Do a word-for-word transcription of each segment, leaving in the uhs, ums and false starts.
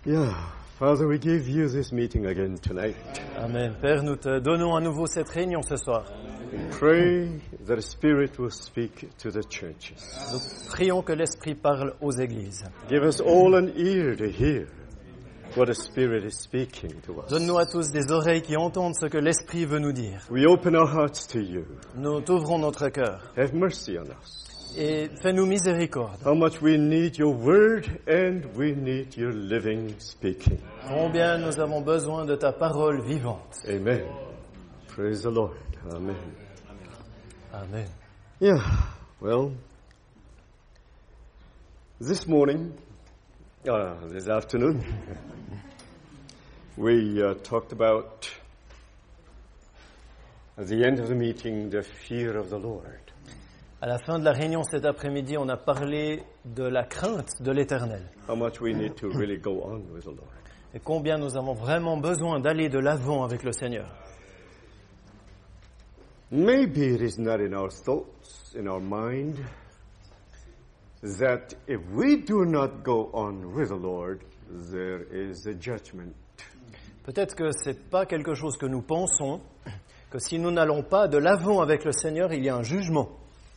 Yeah, Father, we give you this meeting again tonight. Amen. Père, nous te donnons à nouveau cette réunion ce soir. We pray that the Spirit will speak to the churches. Nous prions que l'Esprit parle aux églises. Give us all an ear to hear what the Spirit is speaking to us. Donne-nous à tous des oreilles qui entendent ce que l'Esprit veut nous dire. We open our hearts to you. Nous t'ouvrons notre cœur. Have mercy on us. Et fais-nous miséricorde. How much we need your word and we need your living speaking. Combien nous avons besoin de ta parole vivante. Amen. Praise the Lord. Amen. Amen. Yeah, well, this morning, uh, this afternoon, we uh, talked about, at the end of the meeting, the fear of the Lord. À la fin de la réunion cet après-midi, on a parlé de la crainte de l'Éternel. How much we need to really go on with the Lord. Et combien nous avons vraiment besoin d'aller de l'avant avec le Seigneur. Maybe it is not in our thoughts, in our mind, that if we do not go on with the Lord, there is a judgment. Peut-être que c'est pas quelque chose que nous pensons, que si nous n'allons pas de l'avant avec le Seigneur, il y a un jugement.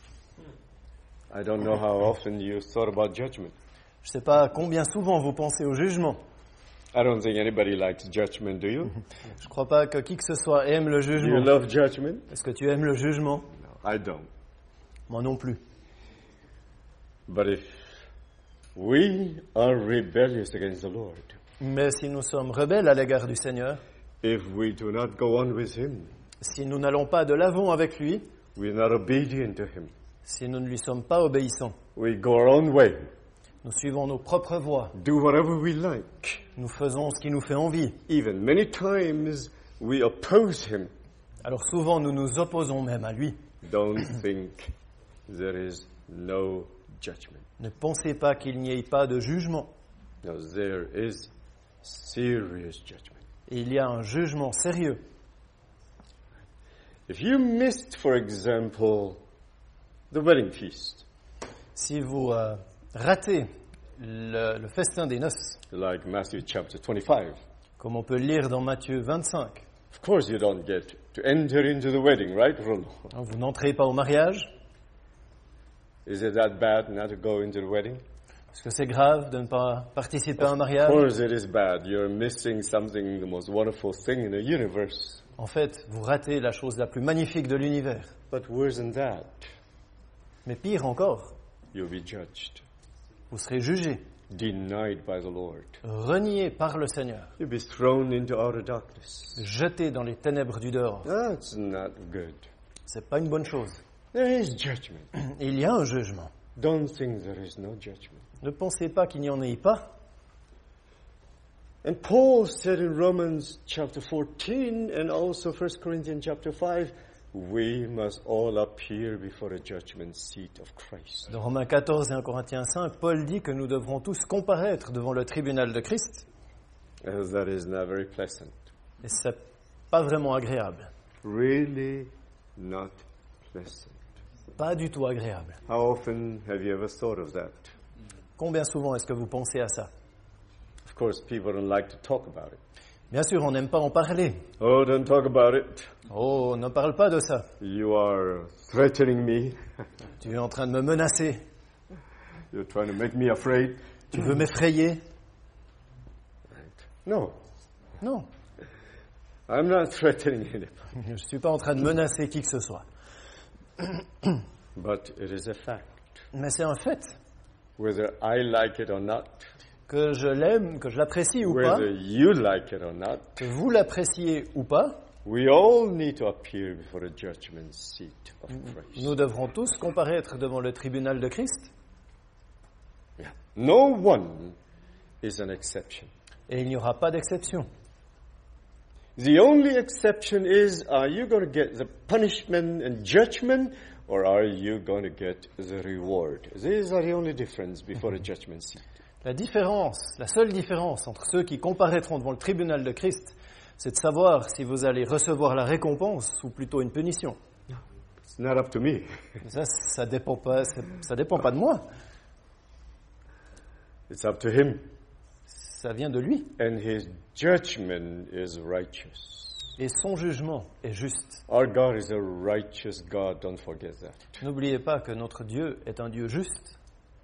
I don't know how often you thought about judgment. Je ne sais pas combien souvent vous pensez au jugement. I don't think anybody likes judgment, do you? Je ne crois pas que qui que ce soit aime le Do you jugement. love judgment? Est-ce que tu aimes le jugement? No, I don't. Moi non plus. But if we are rebellious against the Lord, Mais si nous sommes rebelles à l'égard du Seigneur, if we do not go on with Him, si nous n'allons pas de l'avant avec lui, we are not obedient to Him, si nous ne lui sommes pas obéissants, we go our own way, nous suivons nos propres voies, do whatever we like, nous faisons ce qui nous fait envie. even many times we oppose Him, Alors souvent nous nous opposons même à lui. don't think there is no judgment. Ne pensez pas qu'il n'y ait pas de jugement. No, there is serious judgment. Et il y a un jugement sérieux. If you missed, for example, the wedding feast, Si vous euh, ratez le, le festin des noces, like Matthew chapter twenty-five, comme on peut le lire dans Matthieu vingt-cinq, of course you don't get to enter into the wedding, right, Rollo? hein, vous n'entrez pas au mariage. Is it that bad not to go into the wedding? Est-ce que c'est grave de ne pas participer à un Of mariage? course it is bad. You're missing something, the most wonderful thing in the universe. En fait, vous ratez la chose la plus magnifique de l'univers. But worse than that, Mais pire encore, you'll be judged, vous serez jugé, denied by the Lord. renié par le Seigneur, You'll be thrown into outer darkness. jeté dans les ténèbres du dehors. That's not good. C'est pas une bonne chose. There is judgment. Il y a un jugement. Don't think there is no judgment. Ne pensez pas qu'il n'y en ait pas. And Paul said in Romans chapter fourteen and also First Corinthians chapter five, we must all appear before the judgment seat of Christ. Dans Romains quatorze et un Corinthiens cinq, Paul dit que nous devrons tous comparaître devant le tribunal de Christ. As that is not very pleasant. Et c'est pas vraiment agréable. Really not pleasant. Pas du tout agréable. How often have you ever thought of that? Combien souvent est-ce que vous pensez à ça? Of course, people don't like to talk about it. Bien sûr, on n'aime pas en parler. Oh, don't talk about it. Oh, ne parle pas de ça. You are threatening me. Tu es en train de me menacer. You're trying to make me afraid. Tu veux m'effrayer? Right. No, Non, I'm not threatening anybody. je ne suis pas en train de menacer qui que ce soit. But it is a fact. Mais c'est un fait. Whether I like it or not, Que je l'aime, que je l'apprécie ou pas, whether you like it or not, que vous l'appréciez ou pas, we all need to appear before the judgment seat of Christ. nous devrons tous comparaître devant le tribunal de Christ. Yeah. No one is an exception. Et il n'y aura pas d'exception. The only exception is, are you going to get the punishment and judgment, or are you going to get the reward? These are the only difference before the judgment seat. La différence, la seule différence entre ceux qui comparaîtront devant le tribunal de Christ, c'est de savoir si vous allez recevoir la récompense ou plutôt une punition. It's not up to me. Ça, ça dépend pas, ça dépend pas de moi. It's up to him. ça vient de lui. And his judgment is righteous. Et son jugement est juste. Our God is a righteous God, don't forget that. N'oubliez pas que notre Dieu est un Dieu juste.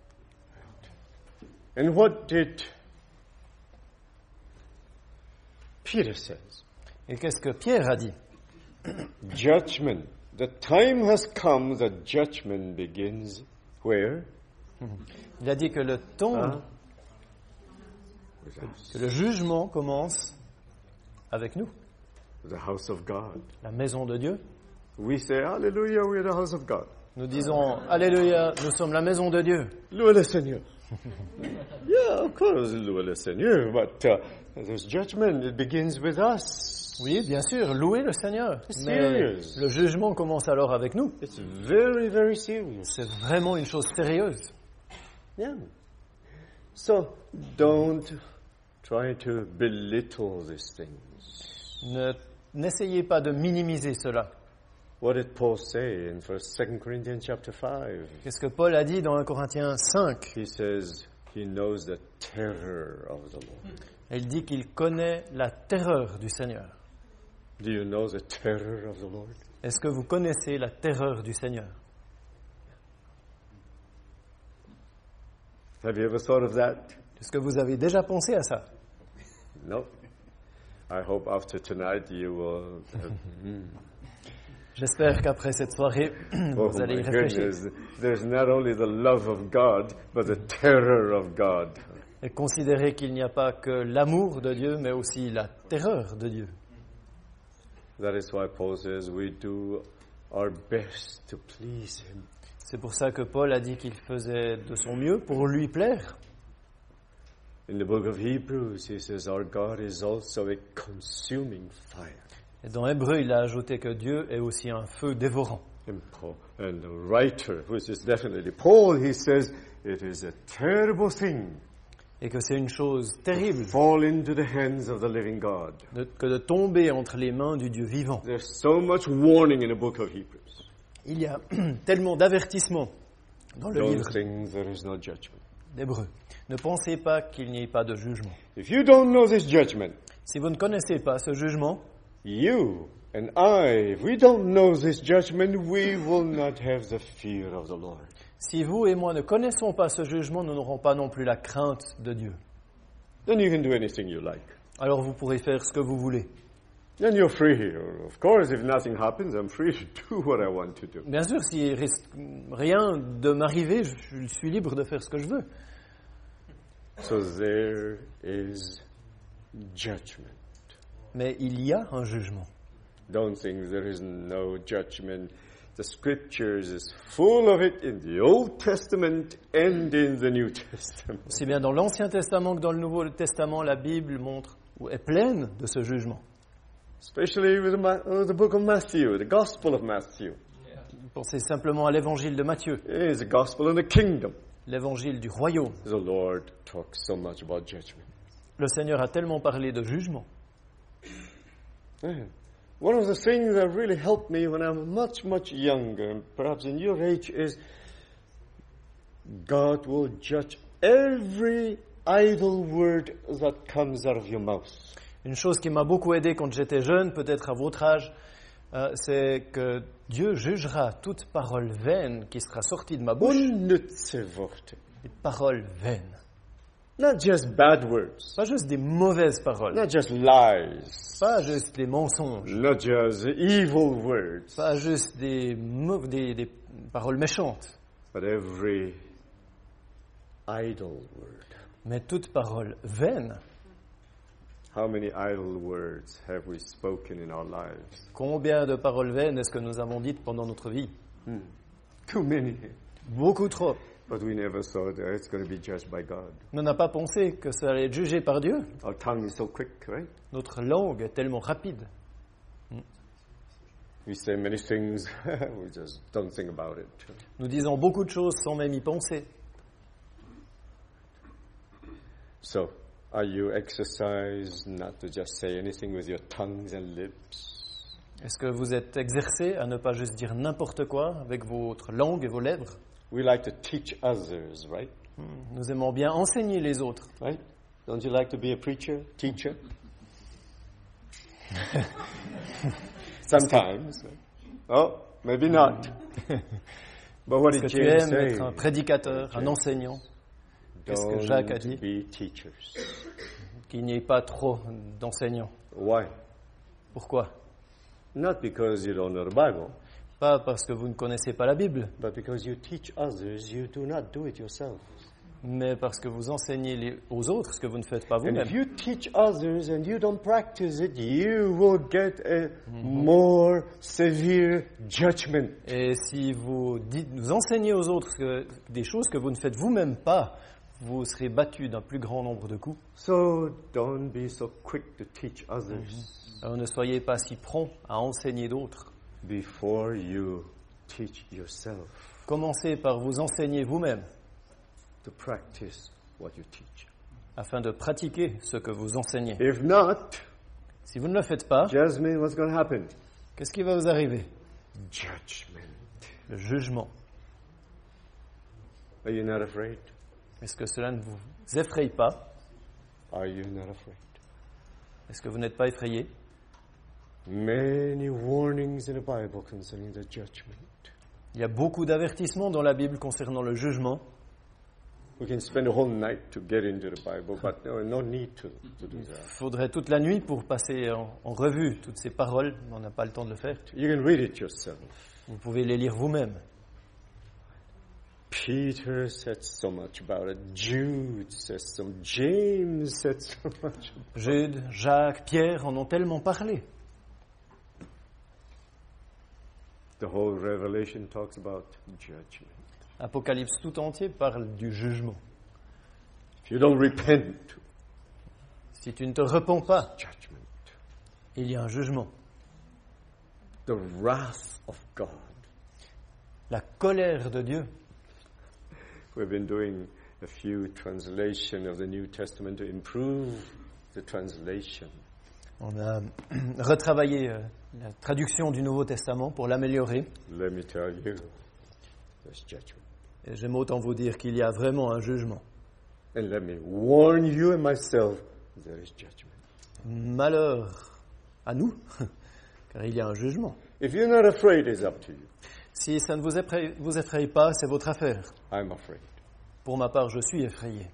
And what did Peter says? Et qu'est-ce que Pierre a dit? Judgment. The time has come that judgment begins where? Il a dit que le temps, Hein? que le jugement commence avec nous, The house of God. la maison de Dieu. We say, Hallelujah, we are the house of God. Nous disons, Alléluia, nous sommes la maison de Dieu. Louez le Seigneur. Yeah, of course, louez le Seigneur, but uh, there's judgment. It begins with us. Oui, bien sûr, louez le Seigneur. It's Mais serious. le jugement commence alors avec nous. It's very, very serious. C'est vraiment une chose sérieuse. Yeah. So don't try to belittle these things. Ne- N'essayez pas de minimiser cela. What did Paul say in First, Second Corinthians chapter five? Qu'est-ce que Paul a dit dans un Corinthiens cinq? He says he knows the terror of the Lord. Il dit qu'il connaît la terreur du Seigneur. Do you know the terror of the Lord? Est-ce que vous connaissez la terreur du Seigneur? Have you ever thought of that? Est-ce que vous avez déjà pensé à ça? No. I hope after tonight you will. J'espère qu'après cette soirée, Oh vous allez y my réfléchir. goodness. There's not only the love of God, but the terror of God. Et considérez qu'il n'y a pas que l'amour de Dieu, mais aussi la terreur de Dieu. That is why Paul says we do our best to please Him. C'est pour ça que Paul a dit qu'il faisait de son mieux pour lui plaire. In the book of Hebrews, he says our God is also a consuming fire. Et dans Hébreu, il a ajouté que Dieu est aussi un feu dévorant. And, Paul, and the writer, which is definitely Paul, he says it is a terrible thing Et que c'est une chose terrible to fall into the hands of the living God. de- que de tomber entre les mains du Dieu vivant. There's so much warning in the book of Hebrews. Il y a tellement d'avertissements dans le Don't livre think there is no judgment. d'Hébreu. Ne pensez pas qu'il n'y ait pas de jugement. If you don't know this judgment, Si vous ne connaissez pas ce jugement, you and I, if we don't know this judgment, we will not have the fear of the Lord. si vous et moi ne connaissons pas ce jugement, nous n'aurons pas non plus la crainte de Dieu. Then you can do anything you like. Alors vous pourrez faire ce que vous voulez. Then you're free. Of course, if nothing happens, I'm free to do what I want to do. Bien sûr, s'il risque rien de m'arriver, je je suis libre de faire ce que je veux. So there is judgment. Mais il y a un jugement. Don't think there is no judgment. The scriptures is full of it in the Old Testament and in the New Testament. Aussi bien dans l'Ancien Testament que dans le Nouveau Testament, la Bible montre ou est pleine de ce jugement. Especially with the, Ma- uh, the book of Matthew, the Gospel of Matthew. Pensez simplement à l'évangile de Matthieu, It is the gospel of the kingdom. l'évangile du royaume. The Lord talks so much about judgment. Le Seigneur a tellement parlé de jugement. Yeah. One of the things that really helped me when I'm much, much younger, and perhaps in your age, is God will judge every idle word that comes out of your mouth. Une chose qui m'a beaucoup aidé quand j'étais jeune, peut-être à votre âge, euh, c'est que Dieu jugera toute parole vaine qui sera sortie de ma bouche, Unnütze Worte. des paroles vaines. Not just bad words. Pas juste des mauvaises paroles, Not just lies. pas juste des mensonges, Not just evil words. pas juste des, mau- des, des paroles méchantes, But every idle word. mais toute parole vaine. How many idle words have we spoken in our lives? Combien de paroles vaines est-ce que nous avons dites pendant notre vie? Too many. Beaucoup trop. But we never thought that it's going to be judged by God. On n'a pas pensé que ça allait être jugé par Dieu. Our tongue is so quick, right? Notre langue est tellement rapide. We say many things, we just don't think about it. Nous disons beaucoup de choses sans même y penser. So, are you exercised not to just say anything with your tongues and lips? Est-ce que vous êtes exercé à ne pas juste dire n'importe quoi avec votre langue et vos lèvres? We like to teach others, right? Nous aimons bien enseigner les autres. Right? Don't you like to be a preacher, teacher? Sometimes. Oh, maybe not. But what Est-ce did que tu James aimes say? être un prédicateur, un enseignant? Qu'est-ce que Jacques a Don't dit? be teachers. Qu'il n'y ait pas trop d'enseignants. Why? Pourquoi? Not because you don't know the Bible, Pas parce que vous ne connaissez pas la Bible, but because you teach others, you do not do it yourself. mais parce que vous enseignez les- aux autres ce que vous ne faites pas And vous-même. if you teach others and you don't practice it, you will get a more severe judgment. Et si vous, dites, vous enseignez aux autres que- des choses que vous ne faites vous-même pas, vous serez battu d'un plus grand nombre de coups. So don't be so quick to teach others Alors ne soyez pas si prompt à enseigner d'autres. before you teach yourself Commencez par vous enseigner vous-même, to practice what you teach. afin de pratiquer ce que vous enseignez. If not, Si vous ne le faites pas, Jasmine, what's going to happen? qu'est-ce qui va vous arriver? Judgment. Le jugement. Are you not afraid? Est-ce que cela ne vous effraie pas? Are you not afraid? Est-ce que vous n'êtes pas effrayé? Many warnings in the Bible concerning the judgment. Il y a beaucoup d'avertissements dans la Bible concernant le jugement. We can spend a whole night to get into the Bible, but no, no need to, to do Il that. faudrait toute la nuit pour passer en, en revue toutes ces paroles, mais on n'a pas le temps de le faire. You can read it yourself. Vous pouvez les lire vous-même. Peter said so much about it. Jude says so. James said so much. Jude, Jacques, Pierre en ont tellement parlé. The whole Revelation talks about judgment. Apocalypse tout entier parle du jugement. If you don't repent, Si tu ne te repens pas, judgment. il y a un jugement. The wrath of God. La colère de Dieu. We've been doing a few translations of the New Testament to improve the translation. On a retravaillé euh, la traduction du Nouveau Testament pour l'améliorer. Let me tell you, there's judgment. Et j'aime autant vous dire qu'il y a vraiment un jugement. And let me warn you and myself, there is judgment. Malheur à nous, car il y a un jugement. If you're not afraid, it's up to you. Si ça ne vous effraie, vous effraie pas, c'est votre affaire. I'm afraid. Pour ma part, je suis effrayé.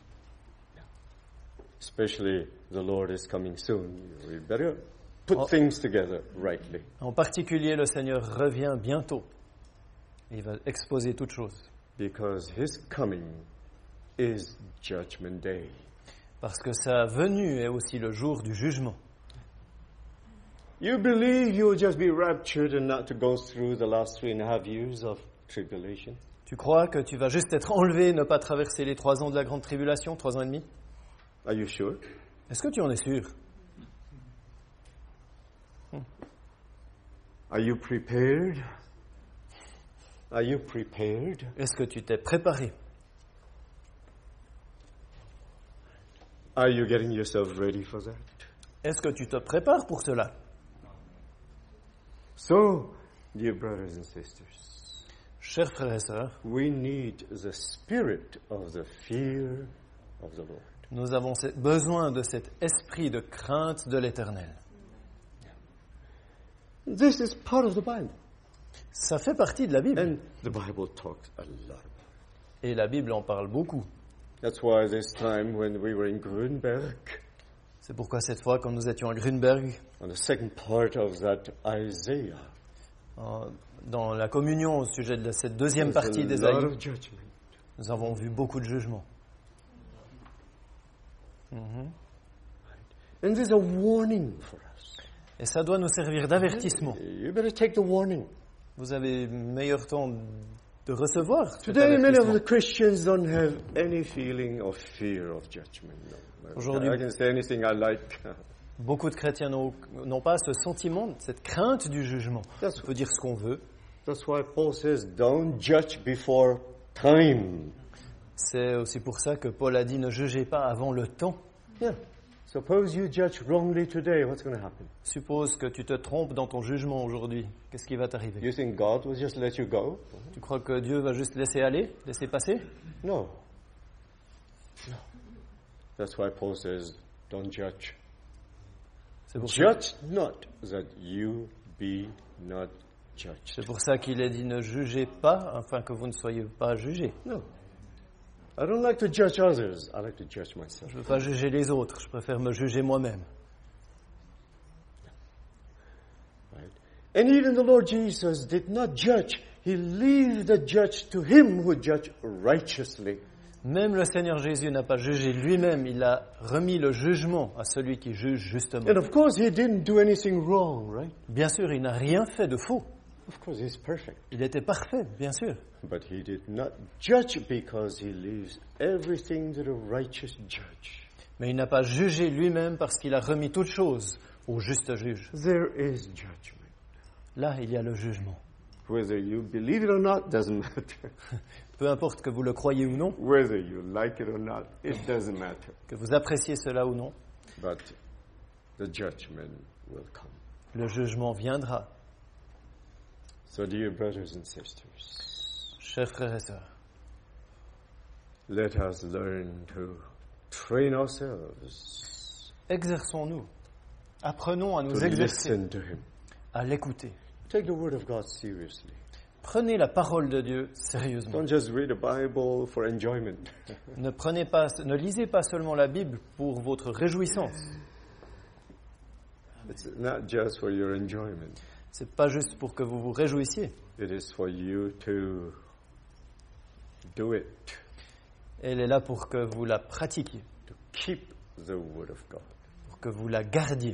Especially the Lord is coming soon. We better put Oh. things together rightly. En particulier, le Seigneur revient bientôt. Il va exposer toutes choses. Because his coming is judgment day. Parce que sa venue est aussi le jour du jugement. You believe you'll just be raptured and not to go through the last three and a half years of tribulation? Tu crois que tu vas juste être enlevé et ne pas traverser les trois ans de la grande tribulation, trois ans et demi? Are you sure? Est-ce que tu en es sûr? Are you prepared? Are you prepared? Est-ce que tu t'es préparé? Are you getting yourself ready for that? Est-ce que tu te prépares pour cela? So, dear brothers and sisters, Chers frères et sœurs, we need the spirit of the fear of the Lord. nous avons ce- besoin de cet esprit de crainte de l'Éternel. This is part of the Bible. Ça fait partie de la Bible. And the Bible talks a lot. Et la Bible en parle beaucoup. That's why this time when we were in Grünberg, C'est pourquoi cette fois, quand nous étions à Grünberg, on the second part of that Isaiah, en- dans la communion au sujet de cette deuxième there's partie a lot d'Ésaïe, of judgment. nous avons vu beaucoup de jugements. And there's a warning for us. Et ça doit nous servir d'avertissement. You better take the warning. Vous avez meilleur temps de recevoir cet Today, many of avertissement. the Christians don't have any feeling of fear of judgment. No. Aujourd'hui- I can say anything I like. Beaucoup de chrétiens n'ont n'ont pas ce sentiment, cette crainte du jugement. That's- On peut dire ce qu'on veut. That's why Paul says, don't judge before time. C'est aussi pour ça que Paul a dit ne jugez pas avant le temps. Yeah. Suppose you judge wrongly today, what's going to happen? Suppose que tu te trompes dans ton jugement aujourd'hui. Qu'est-ce qui va t'arriver? You think God will just let you go? Tu crois que Dieu va juste laisser aller, laisser passer? No. No. That's why Paul says, don't judge. C'est pour ça, Judge not, that you be not judged. c'est pour ça qu'il est dit ne jugez pas, afin que vous ne soyez pas jugés. No. I don't like to judge others. I like to judge myself. Je ne veux pas juger les autres, je préfère me juger moi-même. Right? And even the Lord Jesus did not judge. He leave the judge to him who judge righteously. Même le Seigneur Jésus n'a pas jugé lui-même, il a remis le jugement à celui qui juge justement. And of course, he didn't do anything wrong, right? Bien sûr, il n'a rien fait de faux. Of course, he's perfect. Il était parfait, bien sûr. But he did not judge because he leaves everything to the righteous judge. Mais il n'a pas jugé lui-même parce qu'il a remis toutes choses au juste juge. There is judgment. Là, il y a le jugement. Whether you believe it or not doesn't matter. Peu importe que vous le croyez ou non, Whether you like it or not, it doesn't matter. que vous appréciez cela ou non, But the judgment will come. le jugement viendra. So, dear brothers and sisters, Chers frères et sœurs, let us learn to train ourselves exerçons-nous. Apprenons à nous to exercer, listen to Him. à l'écouter. Take the Word of God seriously. Prenez la parole de Dieu sérieusement. Don't just read the Bible for enjoyment. Ne prenez pas, ne lisez pas seulement la Bible pour votre réjouissance. It's not just for your enjoyment. C'est pas juste pour que vous vous réjouissiez. It is for you to do it, Elle est là pour que vous la pratiquiez, to keep the Word of God. pour que vous la gardiez.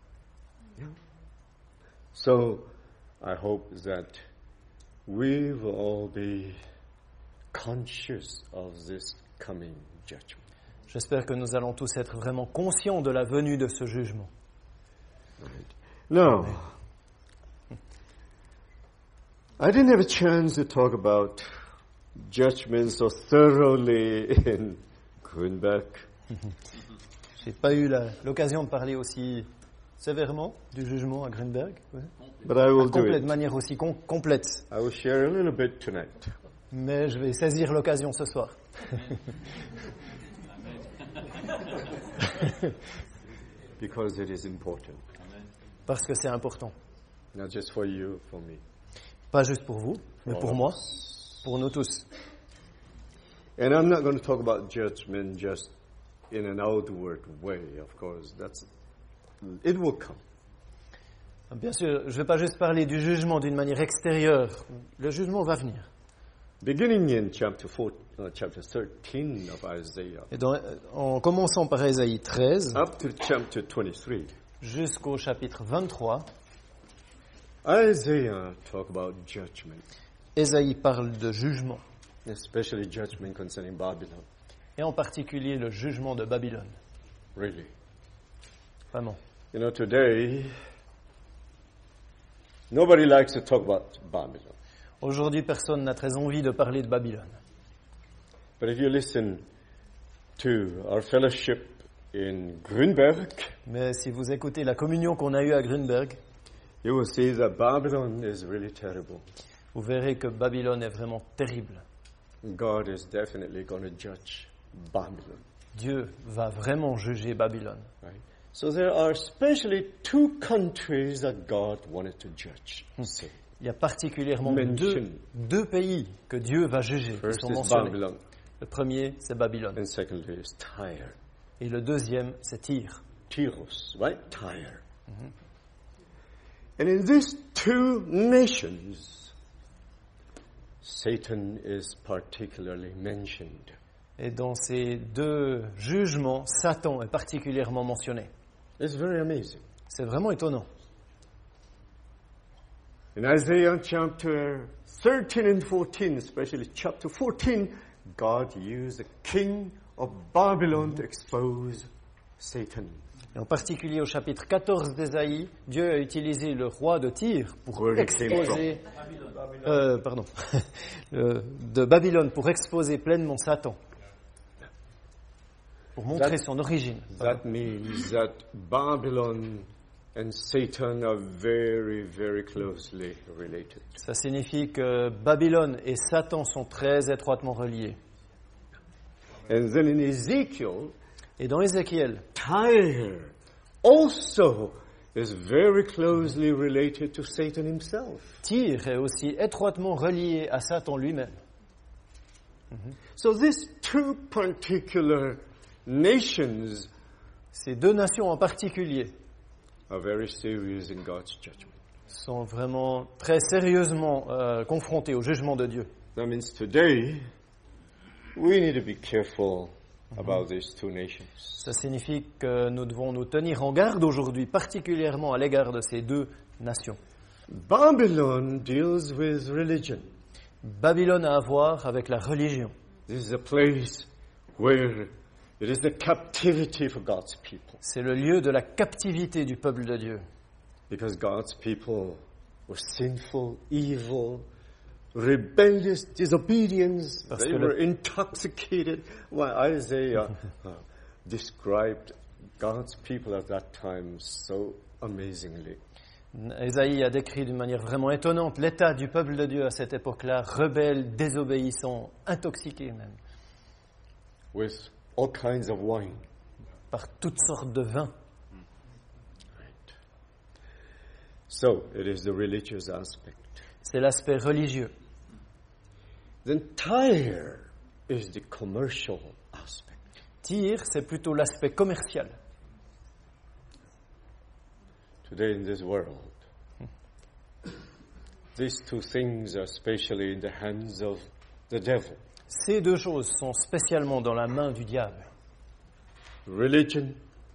So, I hope that we will all be conscious of this coming judgment. J'espère que nous allons tous être vraiment conscients de la venue de ce jugement. Now, I didn't have a chance to talk about judgment so thoroughly in Grünberg. J'ai pas eu la- l'occasion de parler aussi sévèrement du jugement à Grünberg, ouais. But I will do Complète, de it. manière aussi com- complète. I will share a little bit tonight. Mais je vais saisir l'occasion ce soir. Because it is important. Parce que c'est important. Not just for you, for me. Pas juste pour vous, mais For pour all moi, of us. pour nous tous. And I'm not going to talk about judgment just in an outward way, of course. That's, it will come. Bien sûr, je ne vais pas juste parler du jugement d'une manière extérieure. Le jugement va venir. Beginning in chapter four, uh, chapter thirteen of Isaiah, Et dans- en commençant par Ésaïe treize up to chapter twenty-three, jusqu'au chapitre vingt-trois, Isaiah talk about judgment, Ésaïe parle de jugement, especially judgment concerning Babylon. et en particulier le jugement de Babylone. Really, Vraiment. you know, today nobody likes to talk about Babylon. Aujourd'hui, personne n'a très envie de parler de Babylone. But if you listen to our fellowship in Grünberg, Mais si vous écoutez la communion qu'on a eue à Grünberg, you will see that Babylon is really terrible. vous verrez que Babylone est vraiment terrible. God is definitely going to judge Babylon. Dieu va vraiment juger Babylone. Right? So there are especially two countries that God wanted to judge. See. Il y a particulièrement deux, Mention. deux pays que Dieu va juger, qui First sont is mentionnés. Babylon, Le premier, c'est Babylone. and secondly is Tyre. Et le deuxième, c'est Tyr. Tyros, right? Tyre. And in these two nations, Satan is particularly mentioned. Et dans ces deux jugements, Satan est particulièrement mentionné. It's very amazing. C'est vraiment étonnant. In Isaiah chapter thirteen and fourteen, especially chapter fourteen, God used the king of Babylon to expose Satan. Et en particulier au chapitre quatorze d'Ésaïe, Dieu a utilisé le roi de Tyr pour Where it came exposer, euh, pardon, euh, de Babylone pour exposer pleinement Satan, pour montrer That- son origine. That means that Babylon and Satan are very, very closely related. Ça signifie que Babylone et Satan sont très étroitement reliés. And then in Ezekiel, Et dans Ézéchiel, Tyre also is very closely related to Satan himself. Tyr est aussi étroitement relié à Satan lui-même. So these two particular nations Ces deux nations en particulier are very serious in God's judgment. sont vraiment très sérieusement euh, confrontées au jugement de Dieu. That means today we need to be careful about these two nations. Ça signifie que nous devons nous tenir en garde aujourd'hui, particulièrement à l'égard de ces deux nations. Babylon deals with religion. Babylone a à voir avec la religion. This is a place where it is the captivity for God's people. C'est le lieu de la captivité du peuple de Dieu. Because God's people were sinful, evil, rebellious, disobedience. Parce They que were le- intoxicated. Well, Isaiah uh, described God's people at that time so amazingly. Ésaïe a décrit d'une manière vraiment étonnante l'état du peuple de Dieu à cette époque-là, rebelle, désobéissant, intoxiqué même, With all kinds of wine. par toutes sortes de vins. So, it is the religious aspect. C'est l'aspect religieux. Then Tyre is the commercial aspect. Tyr, c'est plutôt l'aspect commercial. Today in this world, these two things are especially in the hands of the devil. Ces deux choses sont spécialement dans la main du diable. Religion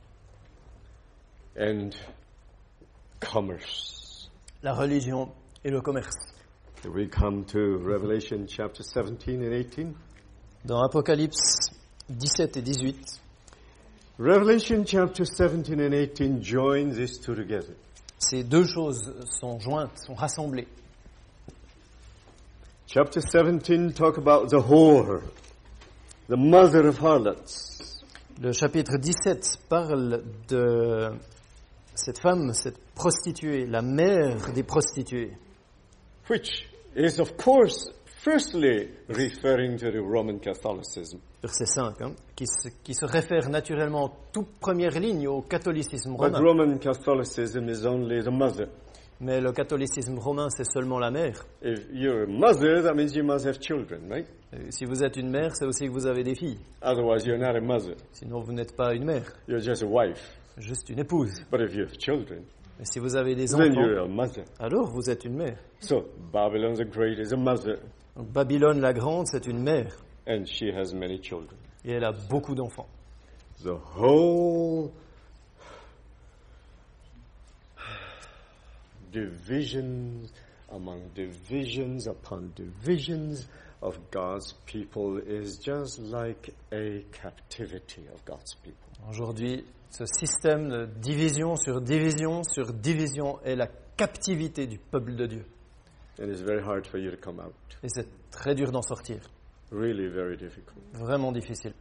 and commerce. La religion et le commerce. Here we come to Revelation chapter seventeen and eighteen. Dans Apocalypse dix-sept et dix-huit, Revelation chapter seventeen and eighteen join these two together. ces deux choses sont jointes, sont rassemblées. Chapter seventeen talk about the whore, the mother of harlots. Le chapitre dix-sept parle de cette femme, cette prostituée, la mère des prostituées, Which is, of course, firstly referring to the Roman Catholicism. verset cinq, hein, qui, se, qui se réfère naturellement en toute première ligne au catholicisme But romain. Roman Catholicism is only the mother. Mais le catholicisme romain, c'est seulement la mère. If you're a mother, that means you must have children, right? Et si vous êtes une mère, c'est aussi que vous avez des filles. Otherwise, you're not a mother. Sinon, vous n'êtes pas une mère, You're just a wife. juste une épouse. But if you have children, Et si vous avez des then enfants, you're a mother. alors vous êtes une mère. So Babylon the Great is a mother, Donc, Babylone la Grande, c'est une mère. and she has many children. Et elle a beaucoup d'enfants. The whole divisions among divisions upon divisions of God's people is just like a captivity of God's people. Aujourd'hui, ce système de division sur division sur division est la captivité du peuple de Dieu. And it's very hard for you to come out. Et c'est très dur d'en sortir. Really very difficult. Vraiment difficile.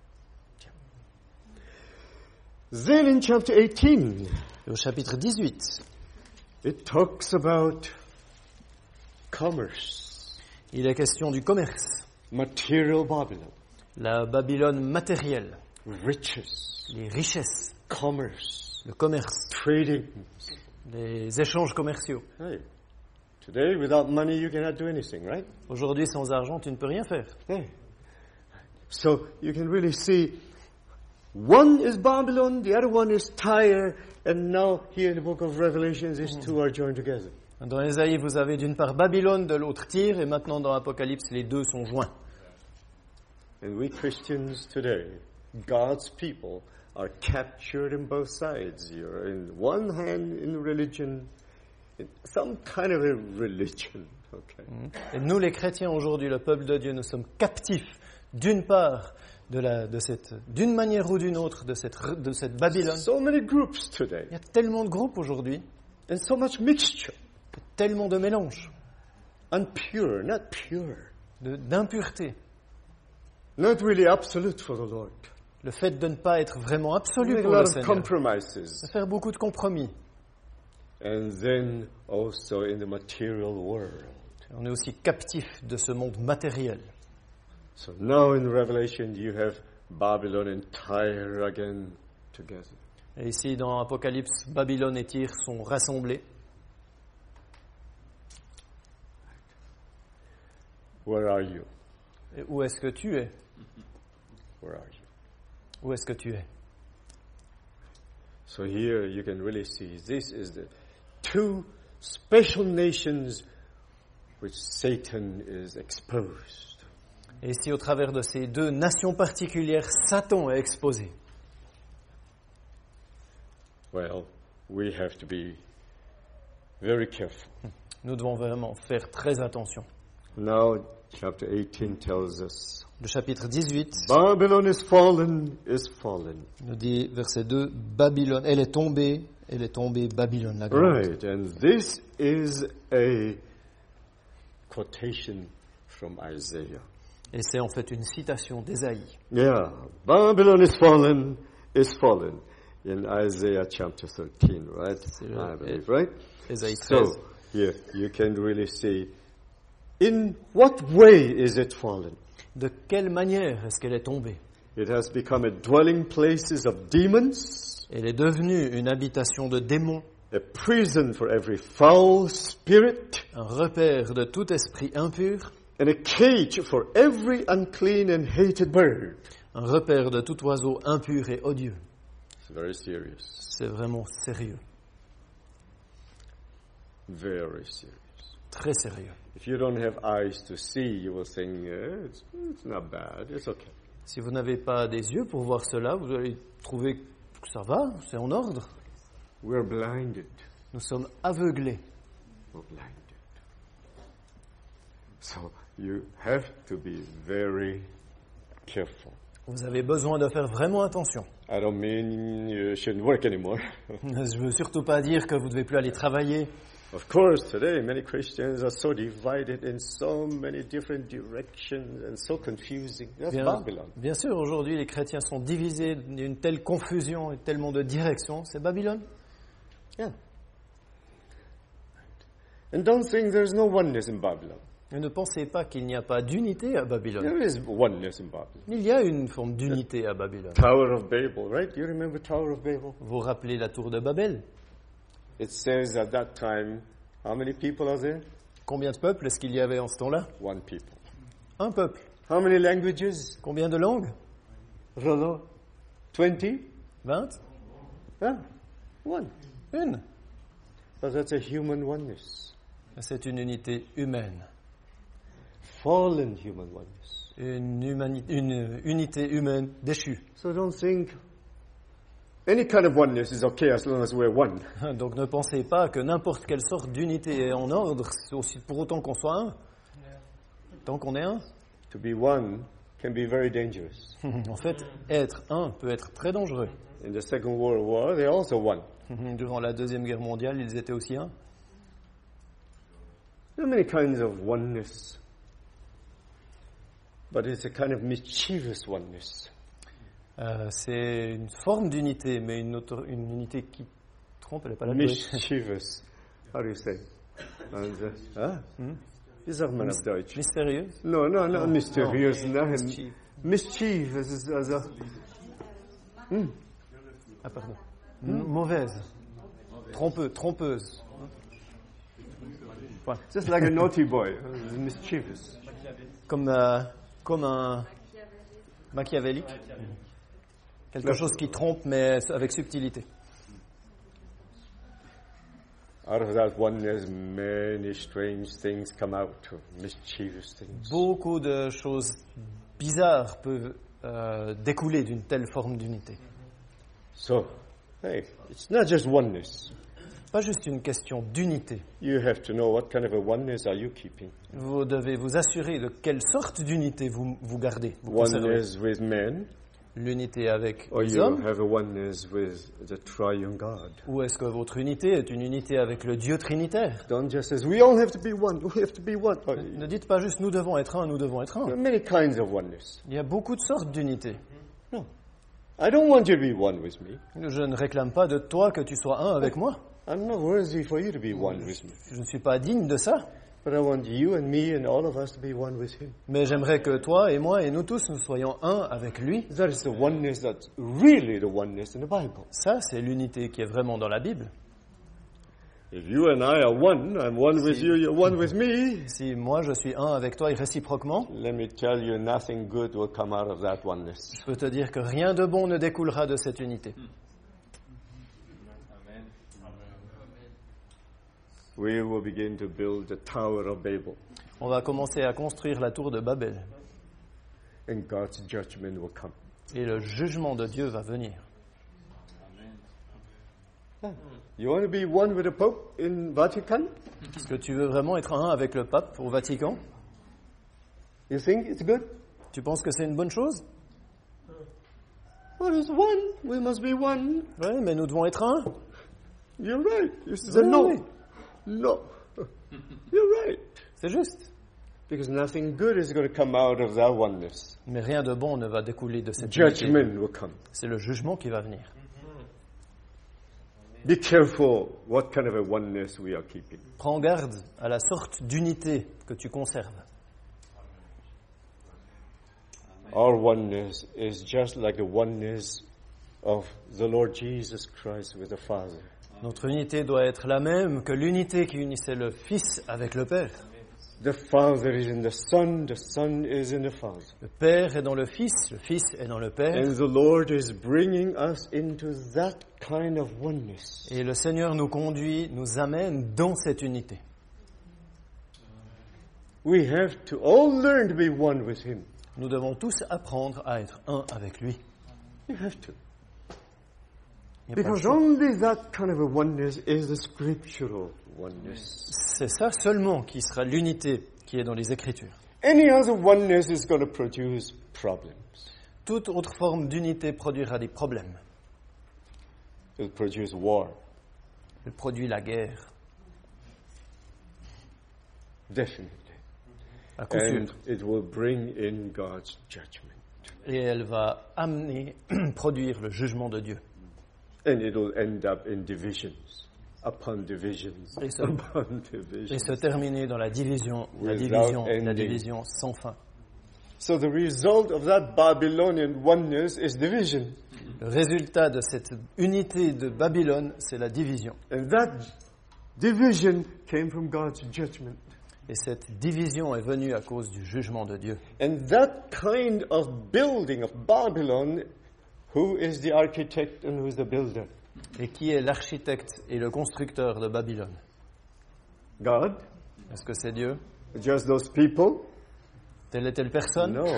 Then in chapter eighteen, Et au chapitre dix-huit, it talks about commerce, il est question du commerce. material Babylon, La Babylone matérielle, riches, les richesses, commerce, le commerce, trading. les échanges commerciaux. Hey, today without money you cannot do anything, right? Aujourd'hui, sans argent, tu ne peux rien faire. Hey. So you can really see one is Babylon, the other one is Tyre, and now here in the book of Revelation these two are joined together. Dans Ésaïe, vous avez d'une part Babylone, de l'autre Tyr, et maintenant dans Apocalypse, les deux sont joints. And we Christians today, God's people, are captured in both sides. You're in one hand in religion, in some kind of a religion, okay? Et nous, les chrétiens, aujourd'hui, le peuple de Dieu, nous sommes captifs, d'une part, de la, de cette, d'une manière ou d'une autre, de cette, de cette Babylone. So many groups today, Il y a tellement de groupes aujourd'hui, and so much mixture. tellement de mélanges, Unpure, not pure. de, d'impureté. Not really absolute for the Lord. Le fait de ne pas être vraiment absolu Make a pour le lot of Seigneur, compromises. de faire beaucoup de compromis. And then also in the material world. On est aussi captifs de ce monde matériel. So now in Revelation you have Babylon and Tyre again together. Et ici, dans Apocalypse, Babylone et Tyr sont rassemblés. Where are you? Et où est-ce que tu es? Where are you? Où est-ce que tu es? So here you can really see this is the two special nations which Satan is exposed. Et ici, au travers de ces deux nations particulières, Satan est exposé. Well, we have to be very careful. Nous devons vraiment faire très attention. Now, chapter eighteen tells us, Le chapitre dix-huit Babylon is fallen, is fallen. nous dit, verset deux, Babylone, elle est tombée, elle est tombée, Babylone la grande. Right, and this is a quotation from Isaiah. Et c'est en fait une citation d'Ésaïe. Yeah, Babylon is fallen, is fallen. In Isaiah chapter thirteen, right? le- I believe, right? Ésaïe treize. So, here you can really see, in what way is it fallen? De quelle manière est-ce qu'elle est tombée? It has become a dwelling places of demons, Elle est devenue une habitation de démons, a prison for every foul spirit, un repère de tout esprit impur, and a cage for every unclean and hated bird. un repère de tout oiseau impur et odieux. It's very serious, C'est vraiment sérieux, very serious. très sérieux. If you don't have eyes to see, you will think, eh, it's, it's not bad, it's okay. Si vous n'avez pas des yeux pour voir cela, vous allez trouver que ça va, c'est en ordre. We're blinded. Nous sommes aveuglés. We're blinded. So you have to be very careful. Vous avez besoin de faire vraiment attention. I don't mean you shouldn't work anymore. Je ne veux surtout pas dire que vous ne devez plus aller travailler. Of course, today many Christians are so divided in so many different directions and so confusing. That's Bien, Babylon. bien sûr, aujourd'hui, les chrétiens sont divisés d'une telle confusion et tellement de directions. C'est Babylone. Yeah. And don't think there's no oneness in Babylon. Et ne pensez pas qu'il n'y a pas d'unité à Babylone. There is oneness in Babylon. Il y a une forme d'unité à Babylone. Tower of Babel, right? You remember Tower of Babel? Vous vous rappelez la tour de Babel? It says at that time, how many people are there? Combien de peuples est-ce qu'il y avait en ce temps-là? One people. Un peuple. How many languages? Combien de langues? Rolo? Twenty? Vingt? Yeah. One. Une. So that's a human oneness. C'est une unité humaine. Fallen human oneness. Une, humani- une unité humaine déchue. So don't think any kind of oneness is okay as long as we're one. Donc ne pensez pas que n'importe quelle sorte d'unité est en ordre, c'est aussi pour autant qu'on soit un. Tant qu'on est un. To be one can be very dangerous. En fait, être un peut être très dangereux. In the Second World War, they're also one. Durant la Deuxième Guerre mondiale, ils étaient aussi un. There are many kinds of oneness. But it's a kind of mischievous oneness. Euh, c'est une forme d'unité, mais une, autre, une unité qui trompe, elle n'est pas là. Mischievous. How do you say? And, uh, ah? Wie sagt man auf Deutsch? Mystérieuse. No, no, not mysterious. No. No. Mischief. Mischievous is also... Hmm. Ah, pardon. M- Mauvaise. Trompeuse. Trompeuse. Voilà. Just like a naughty boy. Mischievous. Comme, euh, comme un machiavélique. Quelque chose qui trompe, mais avec subtilité. Out of that oneness, many strange things come out, mischievous things. Beaucoup de choses bizarres peuvent euh, découler d'une telle forme d'unité. So, hey, it's not just oneness. Pas juste une question d'unité. You have to know what kind of a oneness are you keeping. Vous devez vous assurer de quelle sorte d'unité vous, vous gardez. Vous conservez. Oneness with men, L'unité avec or les you hommes, have a oneness with the triune God. ou est-ce que votre unité est une unité avec le Dieu trinitaire? Don't just say, we all have to be one, we have to be one. Oh, Ne dites pas juste nous devons être un, nous devons être there are un. many kinds of oneness. Il y a beaucoup de sortes d'unités. No. I don't want you to be one with me. Je ne réclame pas de toi que tu sois un avec moi. I'm not worthy for you to be one with me. Je ne suis pas digne de ça. But I want you and me and all of us to be one with Him. Mais j'aimerais que toi et moi et nous tous, nous soyons un avec lui. That is the oneness that's really the oneness in the Bible. Ça, c'est l'unité qui est vraiment dans la Bible. If you and I are one, I'm one with you, you're one with me. Si moi je suis un avec toi et réciproquement, Let me tell you, nothing good will come out of that oneness. je peux te dire que rien de bon ne découlera de cette unité. We will begin to build the Tower of Babel, On va commencer à construire la tour de Babel. and God's judgment will come. Et le jugement de Dieu va venir. You want to be one with the Pope in Vatican? Est-ce que tu veux vraiment être un avec le pape au Vatican? You think it's good? Tu penses que c'est une bonne chose? Well, it's one. We must be one. Oui, mais nous devons être un. You're right. You said Oui, no. oui. No. You're right. C'est juste. Because nothing good is going to come out of that oneness. Mais rien de bon ne va découler de cette unité. Judgment will come. C'est le jugement qui va venir. Be careful what kind of a oneness we are keeping. Prends garde à la sorte d'unité que tu conserves. Our oneness is just like the oneness of the Lord Jesus Christ with the Father. Notre unité doit être la même que l'unité qui unissait le Fils avec le Père. The Father is in the Son, the Son is in the Father. Le Père est dans le Fils, le Fils est dans le Père. And the Lord is bringing us into that kind of oneness. Et le Seigneur nous conduit, nous amène dans cette unité. We have to all learn to be one with Him. Nous devons tous apprendre à être un avec lui. You have to. Il n'y a pas de Because choix. only that kind of a oneness is the scriptural oneness. C'est ça seulement qui sera l'unité qui est dans les Écritures. Any other oneness is going to produce problems. Toute autre forme d'unité produira des problèmes. It will produce war, Elle produit la guerre, definitely. à coup sûr. And it will bring in God's judgment. Et elle va amener, produire le jugement de Dieu. And it will end up in divisions, upon divisions, Et se, upon et divisions. se terminer dans la division, la Without division, la ending. division sans fin. So the result of that Babylonian oneness is division. Le résultat de cette unité de Babylone, c'est la division. And that division came from God's judgment. Et cette division est venue à cause du jugement de Dieu. And that kind of building of Babylon, who is the architect and who is the builder? Et qui est l'architecte et le constructeur de Babylone? God? Est-ce que c'est Dieu? Just those people? Telle et telle personne? No.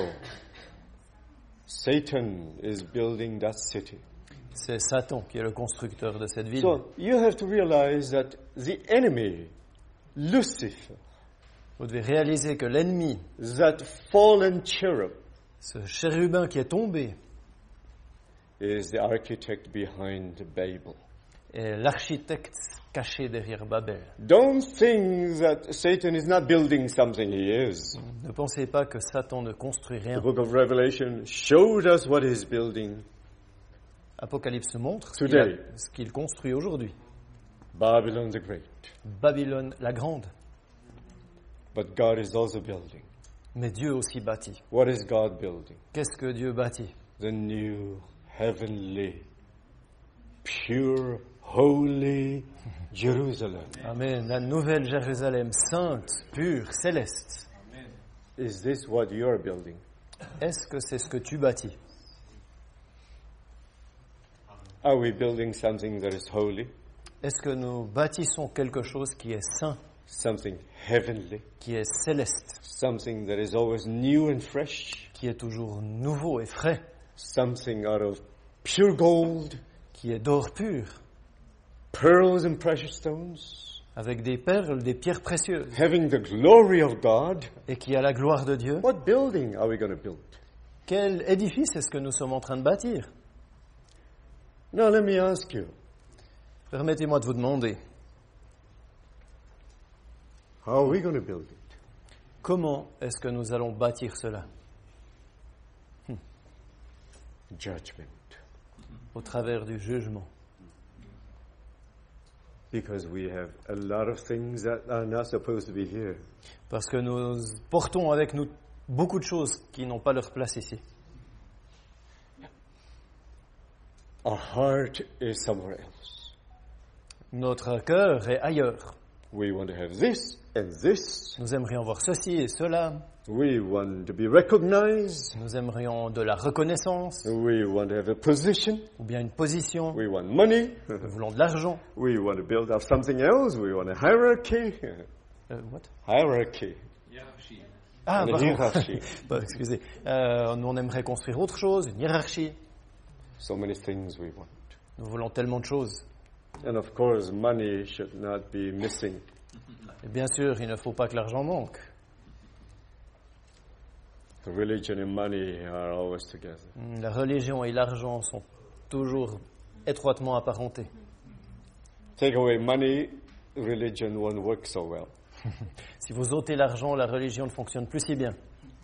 Satan is building that city. C'est Satan qui est le constructeur de cette ville. So you have to realize that the enemy, Lucifer, Vous devez réaliser que l'ennemi, that fallen cherub, ce chérubin qui est tombé, is the architect behind Babel. est l'architecte caché derrière Babel. Don't think that Satan is not building something. He is. Ne pensez pas que Satan ne construit The rien. book of Revelation showed us what he's building. Apocalypse montre ce qu'il Today. a- ce qu'il construit aujourd'hui. Babylon the Great. Babylone la grande. But God is also building. Mais Dieu aussi bâtit. What is God building? Qu'est-ce que Dieu bâtit? The new heavenly, pure, holy Jerusalem. Amen. La nouvelle Jérusalem sainte, pure, céleste. Is this what you are building? Est-ce que c'est ce que tu bâtis? Are we building something that is holy? Est-ce que nous bâtissons quelque chose qui est saint, Something heavenly? qui est céleste, Something that is always new and fresh? qui est toujours nouveau et frais, Something out of pure gold, qui est d'or pur, pearls and precious stones, avec des perles, des pierres précieuses, having the glory of God? et qui a la gloire de Dieu? What building are we going to build? Quel édifice est-ce que nous sommes en train de bâtir? Now let me ask you, Permettez-moi de vous demander, how are we going to build it? comment est-ce que nous allons bâtir cela? Judgment. Au travers du jugement. Because we have a lot of things that are not supposed to be here. Parce que nous portons avec nous beaucoup de choses qui n'ont pas leur place ici. Our heart is somewhere else. Notre cœur est ailleurs. We want to have this and this. Nous aimerions voir ceci et cela. We want to be recognized. Nous aimerions de la reconnaissance, We want to have a position. ou bien une position. We want money. Nous voulons de l'argent. We want to build up something else. We want a hierarchy. Euh, what? Hierarchy. Ah, Une pardon. hiérarchie. Bah, excusez. Euh, nous, on aimerait construire autre chose, une hiérarchie. So many things we want. Nous voulons tellement de choses. And of course, money should not be missing. Et bien sûr, il ne faut pas que l'argent manque. Religion and money are always together. La religion et l'argent sont toujours étroitement apparentés. Take away money, religion won't work so well. Si vous ôtez l'argent, la religion ne fonctionne plus si bien.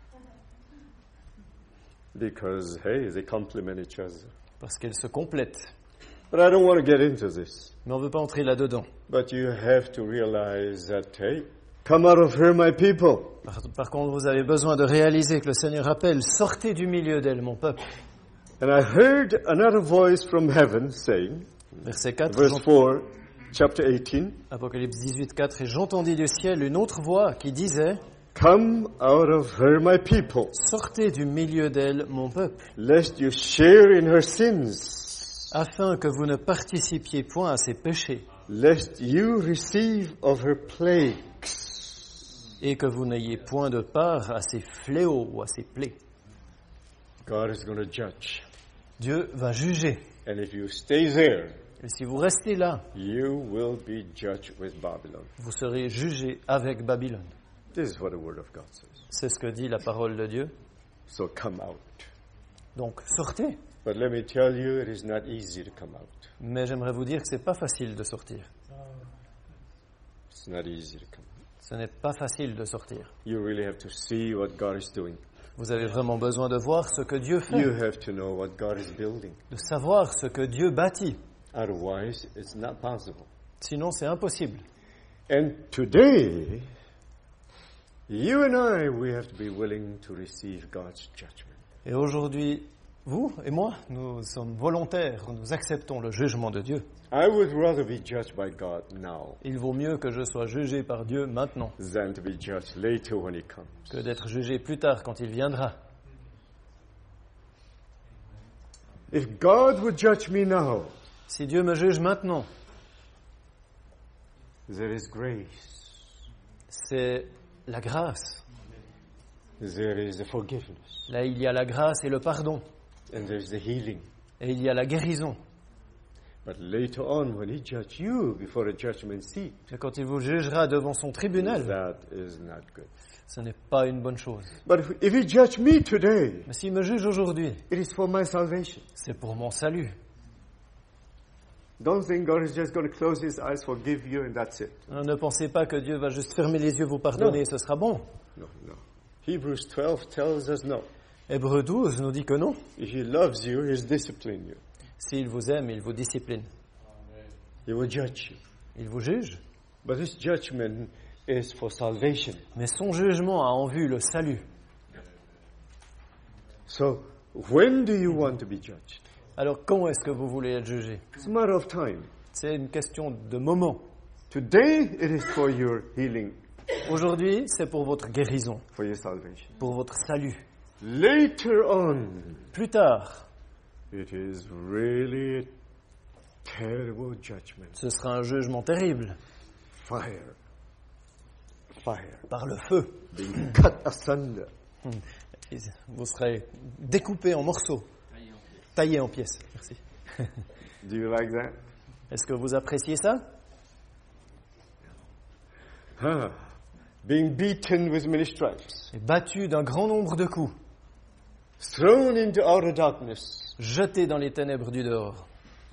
Because, hey, they complement each other. Parce qu'elles se complètent. But I don't want to get into this. Mais on ne veut pas entrer là-dedans. But you have to realize that, hey, come out of her, my people. Par, par contre, vous avez besoin de réaliser que le Seigneur appelle, sortez du milieu d'elle, mon peuple. And I heard another voice from heaven saying, Verset quatre, verse j'ent- four, chapter eighteen, Apocalypse dix-huit, quatre, et j'entendis du ciel une autre voix qui disait, come out of her, my people, sortez du milieu d'elle, mon peuple, lest you share in her sins, afin que vous ne participiez point à ses péchés, lest you receive of her plagues. et que vous n'ayez point de part à ses fléaux ou à ses plaies. God is going to judge. Dieu va juger. And if you stay there, Et si vous restez là, you will be judged with Babylon. vous serez jugés avec Babylone. This is what the word of God says. C'est ce que dit la parole de Dieu. So come out. Donc, sortez. But let me tell you, it is not easy to come out. Mais j'aimerais vous dire que c'est pas facile de sortir. It's not easy to come out. Ce n'est pas facile de sortir. You really have to see what God is doing. Vous avez vraiment besoin de voir ce que Dieu fait, You have to know what God is building. de savoir ce que Dieu bâtit. Otherwise, it's not possible. Sinon, c'est impossible. And today, you and I, we have to be willing to receive God's judgment. Et aujourd'hui, vous et moi, nous sommes volontaires, nous acceptons le jugement de Dieu. I would rather be judged by God now Il vaut mieux que je sois jugé par Dieu maintenant than to be judged later when He comes. que d'être jugé plus tard quand il viendra. If God would judge me now, Si Dieu me juge maintenant, there is grace. c'est la grâce. There is the forgiveness. Là, il y a la grâce et le pardon. And there is the healing. Et il y a la guérison. But later on, when He judges you before a judgment seat, Et quand il vous jugera devant son tribunal, that is not good. ce n'est pas une bonne chose. But if, if He judges me today, Mais s'il me juge aujourd'hui, it is for my salvation. c'est pour mon salut. Don't think God is just going to close His eyes, forgive you, and that's it. Ne pensez pas que Dieu va juste fermer les yeux, vous pardonner, et ce sera bon. No, no. Hebrews twelve tells us no. Hébreux douze nous dit que non. If He loves you, He's disciplining you. S'il vous aime, il vous discipline. He will judge you. Il vous juge. But this judgment is for salvation. Mais son jugement a en vue le salut. So, when do you want to be judged? Alors quand est-ce que vous voulez être jugé? It's a matter of time. C'est une question de moment. Today, it is for your healing, Aujourd'hui, c'est pour votre guérison, for your salvation. pour votre salut. Later on, Plus tard, it is really a terrible judgment. ce sera un jugement terrible, Fire. Fire. par le feu. Being cut asunder. Et vous serez découpé en morceaux, taillé en pièces. Merci. Do you like that? Est-ce que vous appréciez ça? Huh. Being beaten with many stripes. Et battu d'un grand nombre de coups, Thrown into outer darkness. jeté dans les ténèbres du dehors.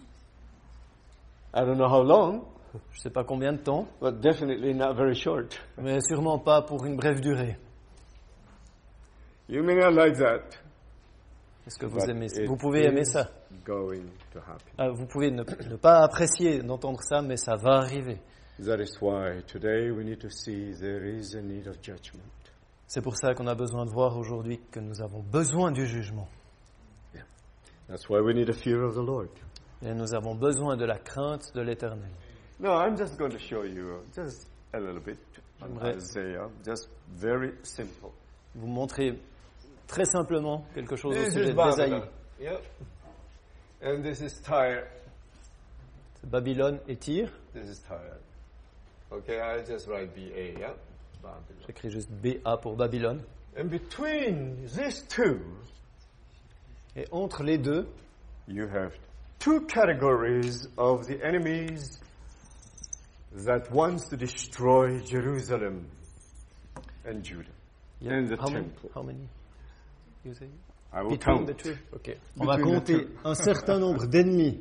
I don't know how long, Je ne sais pas combien de temps, but definitely not very short. mais sûrement pas pour une brève durée. You may not like that. Est-ce que vous But aimez ça? it Vous pouvez aimer is ça. going to happen. Ah, vous pouvez ne, ne pas apprécier d'entendre ça, mais ça va arriver. That is why today we need to see there is a need of judgment. C'est pour ça qu'on a besoin de voir aujourd'hui que nous avons besoin du jugement. That's why we need a fear of the Lord. Et nous avons besoin de la crainte de l'Éternel. No, I'm just going to show you just a little bit on J'aimerais Isaiah, just very simple. vous montrer très simplement quelque chose au This sujet is d'Ésaïe. Babylon. Yep. And this is Tyre. C'est Babylone et Tyr. This is Tyre. Okay, I'll just write B A, yeah? Babylon. J'écris juste B A pour Babylone. And between these two, Et entre les deux, you have two categories of the enemies that wants to destroy Jerusalem and Judah il y a and the how many? temple. How many? You say? I will Between count. the two. Okay. On va Between the compter two. un certain nombre d'ennemis.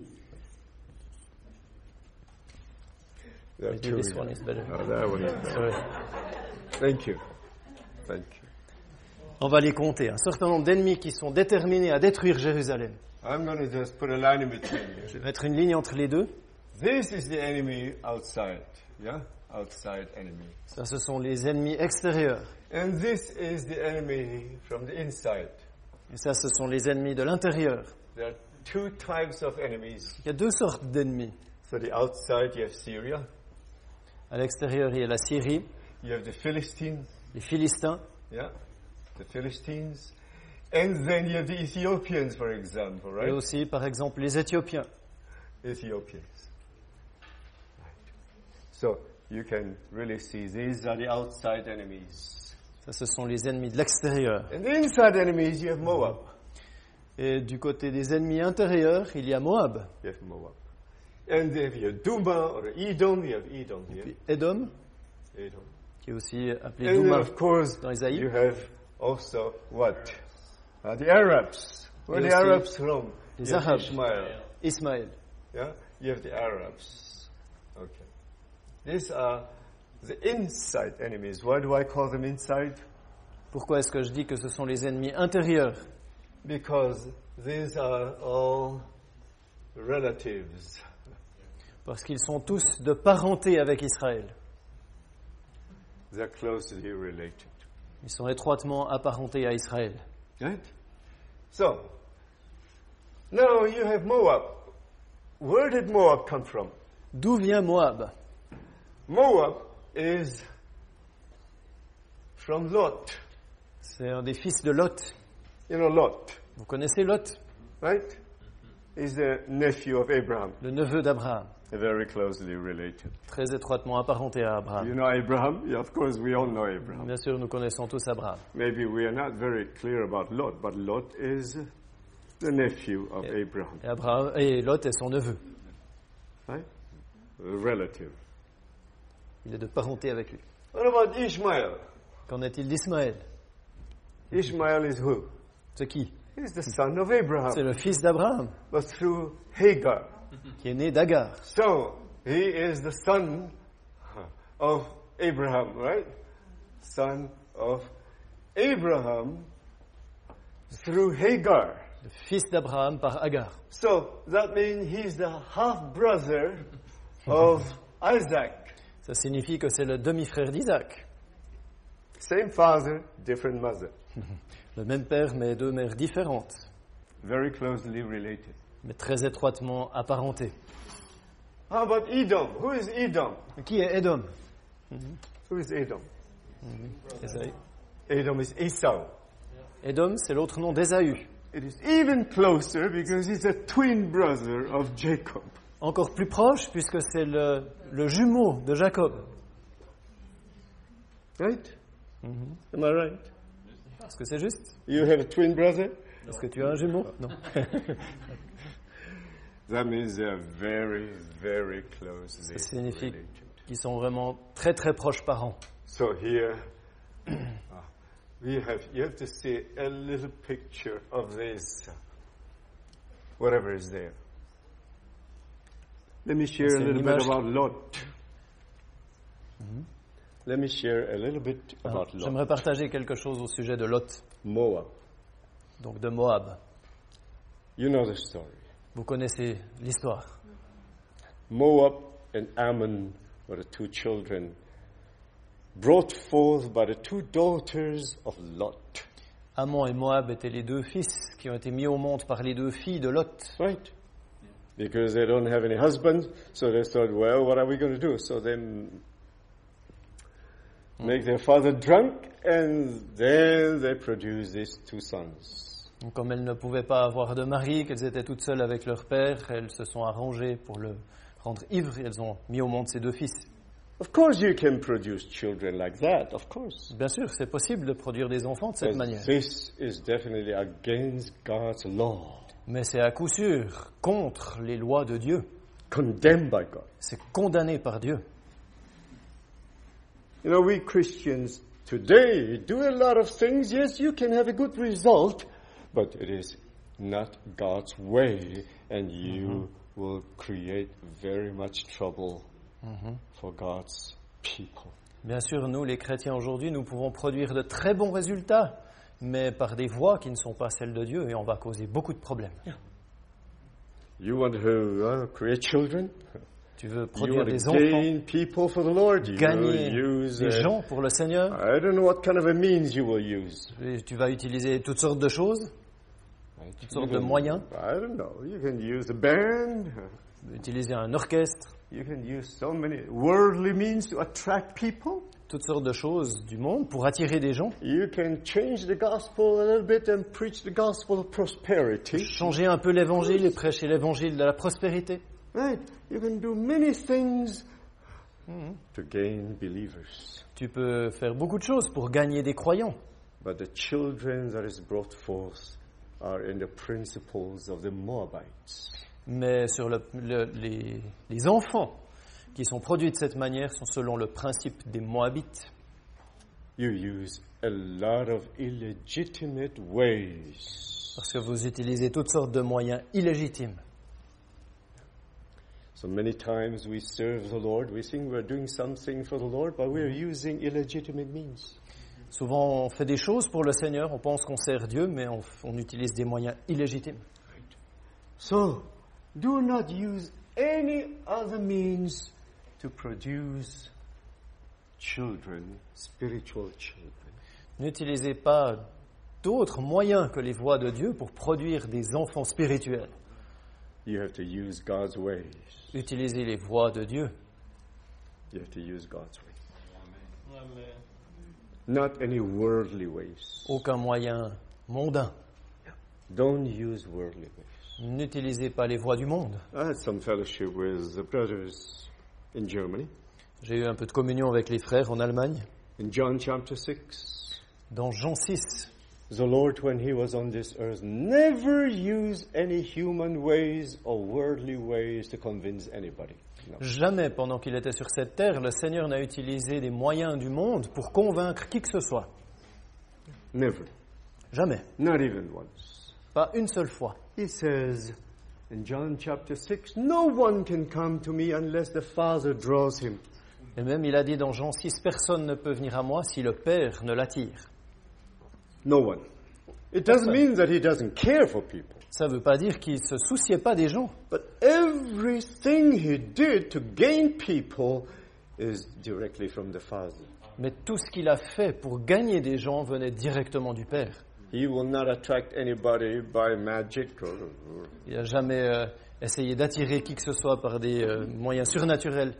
There are Maybe two this here. one is better. Oh, that one is better. Sorry. Thank you. Thank you. On va les compter. Un certain nombre d'ennemis qui sont déterminés à détruire Jérusalem. I'm going to just put a line in between Je here. vais mettre une ligne entre les deux. This is the enemy outside, yeah? Outside enemy. Ça, ce sont les ennemis extérieurs. And this is the enemy from the inside. Et ça, ce sont les ennemis de l'intérieur. There are two types of enemies. Il y a deux sortes d'ennemis. So the outside you have Syria, À l'extérieur, il y a la Syrie, you have the Philistines, les Philistins, yeah? The Philistines. And then you have the Ethiopians, for example, et right? aussi, par exemple, les Éthiopiens. Ethiopians. Right. So you can really see these are the outside enemies. Ça, ce sont les ennemis de l'extérieur. And the inside enemies, you have Moab. Et du côté des ennemis intérieurs, il y a Moab. You have Moab. And if you have Duma or Edom, you have Edom here. Puis Édom, Edom. qui est aussi appelé And then, Douma of course, dans Isaïe. you have also what? Uh, the Arabs. Where Et the aussi Arabs from? les You have Arabes. Ishmael. Ismaël. Yeah? You have the Arabs. Okay. These are the inside enemies. Why do I call them inside? Pourquoi est-ce que je dis que ce sont les ennemis intérieurs? Because these are all relatives. Parce qu'ils sont tous de parenté avec Israël. They're closely related. Ils sont étroitement apparentés à Israël. Right? So, now you have Moab. Where did Moab come from? D'où vient Moab? Moab is from Lot. C'est un des fils de Lot. You know Lot, Vous connaissez Lot, right? He's the nephew of Abraham. le neveu d'Abraham, Very closely related. très étroitement apparenté à You Abraham. know Abraham? Yeah, of course, we all know Abraham. Bien sûr, nous connaissons tous Abraham. Maybe we are not very clear about Lot, but Lot is the nephew of Yeah. Abraham, Et, Abraham, et Lot est son neveu. right? A relative. Il est de parenté avec lui. What about Ishmael? Qu'en est-il d'Ismaël? Ishmael is who? C'est qui? He's the son of Abraham, C'est le fils d'Abraham, but through Hagar. qui est né d'Agar. So, he is the son of Abraham, right? Son of Abraham through Hagar. Le fils d'Abraham par Agar. So, that means he's the half-brother of Isaac. Ça signifie que c'est le demi-frère d'Isaac. Same father, different mother. Le même père, mais deux mères différentes, Very closely related. mais très étroitement apparentées. How about Edom? Who is Edom? Qui est Édom? Who is Edom? Ésaü. Edom is Esau. Édom, c'est l'autre nom d'Ésaü. It is even closer because he's a twin brother of Jacob. Encore plus proche, puisque c'est le, le jumeau de Jacob. Right? Am I right? Est-ce que c'est juste? You have a twin brother? Est-ce que tu as un jumeau? Non. That means they are very, very closely Ça signifie related. qu'ils sont vraiment très très proches parents. So here, uh, we have, you have to see a little picture of this, whatever is there. Let me share a C'est une little bit image- about Lot. Let me share a little bit Alors, about Lot. J'aimerais partager quelque chose au sujet de Lot, Moab. donc de Moab. You know the story. Vous connaissez l'histoire. Moab and Ammon were the two children brought forth by the two daughters of Lot. Ammon et Moab étaient les deux fils qui ont été mis au monde par les deux filles de Lot. Right? Because they don't have any husband, so they thought, well, what are we going to do? So they make their father drunk, and then they produce these two sons. Donc, comme elles ne pouvaient pas avoir de mari, qu'elles étaient toutes seules avec leur père, elles se sont arrangées pour le rendre ivre et elles ont mis au monde ces deux fils. Of course you can produce children like that, of course. Bien sûr, c'est possible de produire des enfants de cette But manière. this is definitely against God's law, Mais c'est à coup sûr contre les lois de Dieu. condemned by God. C'est condamné par Dieu. You know, we Christians today do a lot of things. Yes, you can have a good result, but it is not God's way, and you mm-hmm. will create very much trouble mm-hmm. for God's people. Bien sûr, nous, les chrétiens aujourd'hui, nous pouvons produire de très bons résultats, mais par des voies qui ne sont pas celles de Dieu, et on va causer beaucoup de problèmes. Yeah. You want to uh, create children? Tu veux You produire want des to enfants, gain people for the Lord? You gagner use, des uh, gens pour le Seigneur. I don't know what kind of a means you will use. Et tu vas utiliser toutes sortes de choses, Right? toutes You sortes de can- moyens. I don't know. You can use a band. Tu peux utiliser un orchestre, You can use so many worldly means to attract people. toutes sortes de choses du monde pour attirer des gens. You can change the gospel a little bit and preach the gospel of prosperity. Changer un peu l'évangile et prêcher l'évangile de la prospérité. Right? You can do many things to gain believers. Tu peux faire beaucoup de choses pour gagner des croyants. But the children that is brought forth are in the principles of the Moabites. Mais sur le, le- les, les enfants qui sont produits de cette manière sont selon le principe des Moabites. You use a lot of illegitimate ways. Parce que vous utilisez toutes sortes de moyens illégitimes. So many times we serve the Lord, we think we're doing something for the Lord, but we're using illegitimate means. Souvent, on fait des choses pour le Seigneur, on pense qu'on sert Dieu, mais on, on utilise des moyens illégitimes. So, do not use any other means to produce children, spiritual children. N'utilisez pas d'autres moyens que les voies de Dieu pour produire des enfants spirituels. You have to use God's ways. Utilisez les voies de Dieu. You have to use God's ways. Not any worldly ways. Aucun moyen mondain. Don't use worldly ways. N'utilisez pas les voies du monde. I had some fellowship with the brothers in Germany. J'ai eu un peu de communion avec les frères en Allemagne. In John chapter six, Dans Jean six, the Lord, when he was on this earth, never used any human ways or worldly ways to convince anybody. No. jamais pendant qu'il était sur cette terre, le Seigneur n'a utilisé des moyens du monde pour convaincre qui que ce soit. Never. Jamais. Not even once. Pas une seule fois. He says in John chapter six, no one can come to me unless the Father draws him. Et même il a dit dans Jean six, personne ne peut venir à moi si le Père ne l'attire. No one. It doesn't mean that he doesn't care for people. Ça ne veut pas dire qu'il ne se souciait pas des gens. But everything he did to gain people is directly from the Father. Mais tout ce qu'il a fait pour gagner des gens venait directement du Père. He will not attract anybody by magic or, or Il n'a jamais euh, essayé d'attirer qui que ce soit par des euh, moyens surnaturels.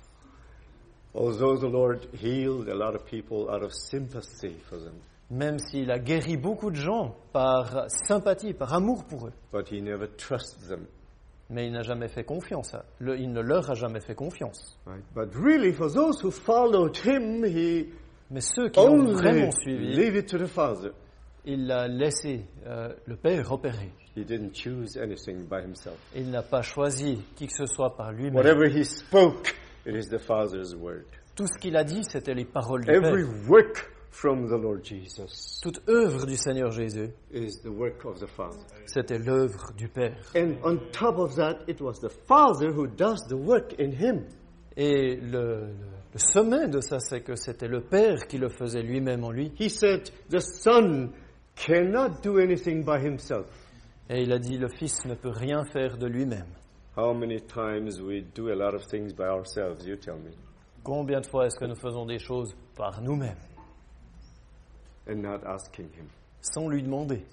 although the Lord healed a lot of people out of sympathy for them. Même s'il a guéri beaucoup de gens par sympathie, par amour pour eux. But he never trusted them. Mais il n'a jamais fait confiance. À, le, il ne leur a jamais fait confiance. Right? But really, for those who followed him, he Mais ceux qui l'ont only vraiment suivi, leave it to the Father. il a laissé euh, le Père opérer. He didn't choose anything by himself. Il n'a pas choisi qui que ce soit par lui-même. Whatever he spoke, it is the Father's word. Tout ce qu'il a dit, c'était les paroles du Every Père. work from the Lord Jesus Toute œuvre du Seigneur Jésus, is the work of the Father. c'était l'œuvre du Père. And on top of that, it was the Father who does the work in him. Et le, le, le sommet de ça, c'est que c'était le Père qui le faisait lui-même en lui. He said, the Son cannot do anything by himself. Et il a dit, le Fils ne peut rien faire de lui-même. How many times we do a lot of things by ourselves, you tell me, Combien de fois est-ce que nous faisons des choses par nous-mêmes, and not asking him. sans lui demander?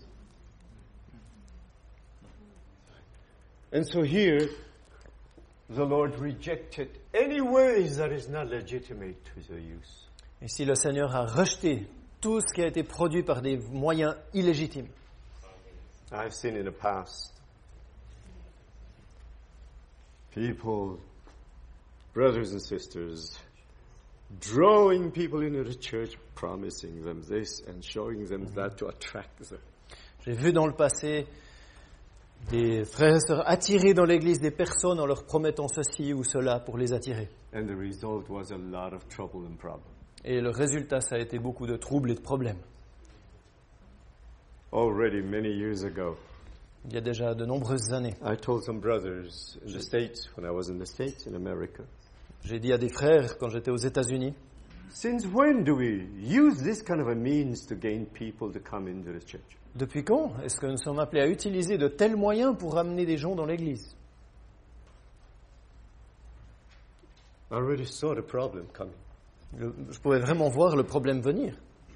And so here, the Lord rejected any ways that is not legitimate to the use. Ici, le Seigneur a rejeté tout ce qui a été produit par des moyens illégitimes. I've seen in the past people, brothers and sisters, drawing people into the church, promising them this and showing them that to attract them. J'ai vu dans le passé des frères et sœurs attirer dans l'Église des personnes en leur promettant ceci ou cela pour les attirer. And the result was a lot of trouble and problems. Et le résultat, ça a été beaucoup de troubles et de problèmes. Already many years ago, Il y a déjà de nombreuses années, I told some brothers in the States, when I was in the States, in America, j'ai dit à des frères quand j'étais aux États-Unis, since when do we use this kind of a means to gain people to come into the church? depuis quand est-ce que nous sommes appelés à utiliser de tels moyens pour ramener des gens dans l'Église? I already saw the problem coming. Le- Je pouvais vraiment voir le problème venir.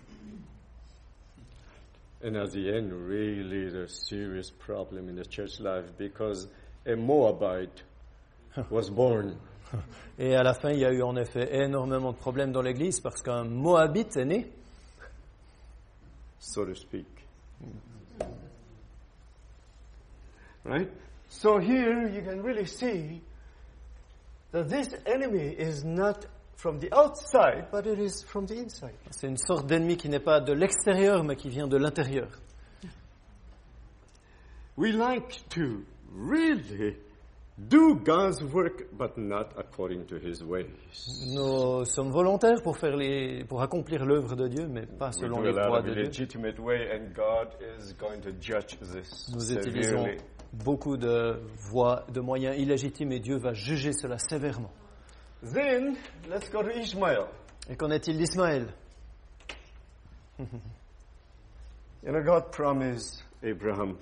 And at the end, really the serious problem in the church life because a Moabite was born. Et à la fin, il y a eu en effet énormément de problèmes dans l'Église parce qu'un Moabite est né, So to speak. Right? So here you can really see that this enemy is not from the outside, but it is from the inside. C'est une sorte d'ennemi qui n'est pas de l'extérieur, mais qui vient de l'intérieur. We like to really do God's work, but not according to His ways. Nous sommes volontaires pour, faire les, pour accomplir l'œuvre de Dieu, mais pas We selon do a les lot voies of de Dieu. illegitimate way, and God is going to judge this Nous utilisons severely. beaucoup de voies, de moyens illégitimes, et Dieu va juger cela sévèrement. Then let's go to Ishmael. Et qu'en est-il d'Ismaël? You know, God promised Abraham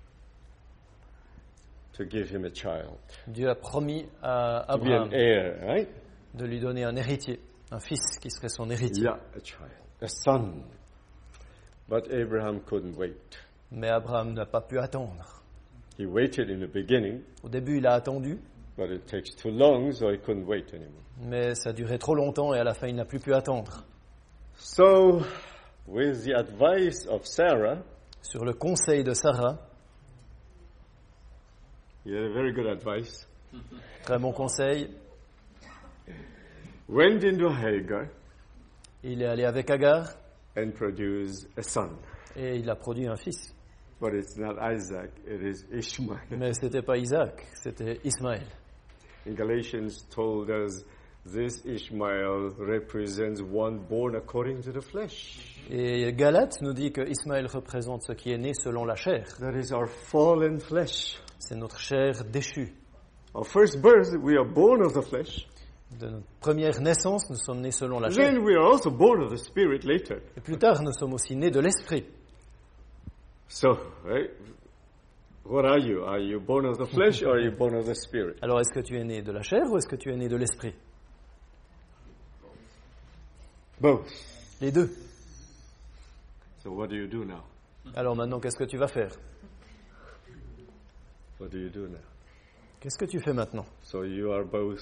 to give him a child, Dieu a promis à to be an Abraham heir, right? de lui donner un héritier, un fils qui serait son héritier. Yeah, a child, a son. But Abraham couldn't wait. Mais Abraham n'a pas pu attendre. He waited in the beginning, Au début, il a attendu, but it takes too long, so he couldn't wait anymore. mais ça durait trop longtemps et à la fin, il n'a plus pu attendre. So, with the advice of Sarah, Sur le conseil de Sarah, he had a very good advice, très bon conseil, went into Hagar il est allé avec Agar and produced a son. et il a produit un fils. But it's not Isaac, it is Ishmael. Mais ce n'était pas Isaac, c'était Ismaël. In Galatians told us this Ishmael represents one born according to the flesh. Et Galate nous dit que Ismaël représente ce qui est né selon la chair. That is our fallen flesh. C'est notre chair déchue. Our first birth, we are born of the flesh. De notre première naissance, nous sommes nés selon la chair. Then we are also born of the spirit later. Et plus tard, nous sommes aussi nés de l'esprit. So, right? What are you? Are you born of the flesh or are you born of the spirit? Alors, est-ce que tu es né de la chair ou est-ce que tu es né de l'esprit? Both. Les deux. So what do you do now? Alors maintenant, qu'est-ce que tu vas faire? What do you do now? Qu'est-ce que tu fais maintenant? So you are both,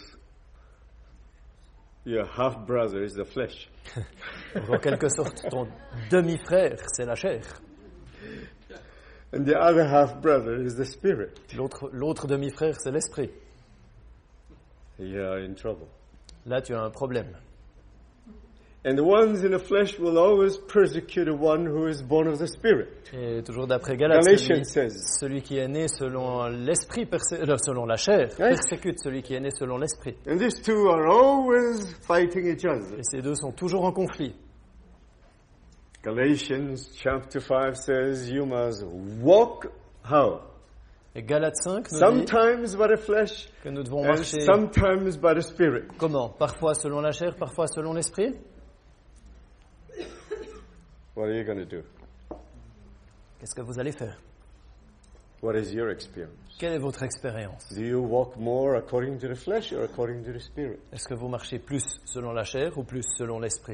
your half brother is the flesh. En quelque sorte, ton demi-frère, c'est la chair. And the other half brother is the spirit. L'autre, l'autre demi-frère, c'est l'esprit. You are in trouble. Là, tu as un problème. And the ones in the flesh will always persecute the one who is born of the spirit. Et toujours d'après Galates, Galatians celui, says. celui qui est né selon l'esprit, persé- euh, selon la chair, Right. persécute celui qui est né selon l'esprit. And these two are always fighting each other. Et ces deux sont toujours en conflit. Galatians chapter five says you must walk how? Et Galates cinq nous dit Sometimes by the flesh que nous devons and marcher sometimes by the spirit. comment? Parfois selon la chair, parfois selon l'esprit. What are you going to do? Qu'est-ce que vous allez faire? What is your experience? Quelle est votre expérience? Do you walk more according to the flesh or according to the spirit? Est-ce que vous marchez plus selon la chair ou plus selon l'esprit?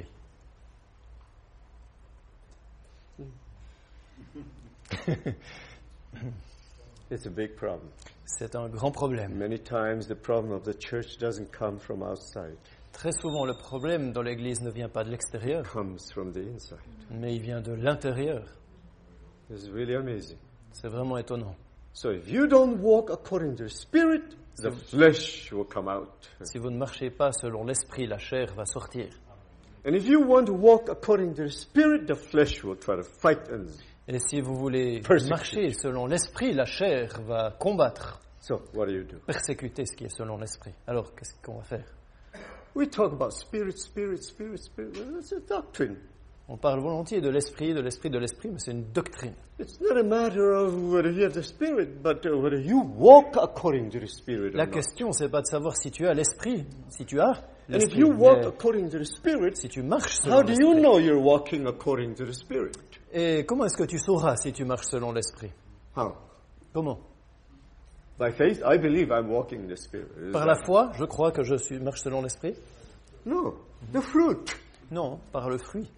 It's a big problem. C'est un grand problème. Many times the problem of the church doesn't come from outside. Très souvent, le problème dans l'Église ne vient pas de It l'extérieur, comes from the inside. mais il vient de l'intérieur. It's really amazing. C'est vraiment étonnant. So if you don't walk according to the spirit, the flesh will come out. Si vous ne marchez pas selon l'esprit, la chair va sortir. And if you want to walk according to the spirit, the flesh will try to fight and Et si vous voulez Persecute. marcher selon l'esprit, la chair va combattre, so what do you do? persécuter ce qui est selon l'esprit. Alors, qu'est-ce qu'on va faire? We talk about spirit, spirit, spirit, spirit. Well, that's a doctrine. On parle volontiers de l'esprit, de l'esprit, de l'esprit, mais c'est une doctrine. It's not a matter of whether you have the spirit, but uh, whether you walk according to the spirit or La not. question, c'est pas de savoir si tu as l'esprit, si tu as And if l'esprit, you walk mais according to the spirit, si tu marches how selon do you l'esprit. know you're walking according to the spirit? Et comment est-ce que tu sauras si tu marches selon l'esprit? How? Comment? By faith, I believe I'm walking in the spirit. Is Par that- la foi, je crois que je suis, marche selon l'esprit? No, the fruit. Non, par le fruit.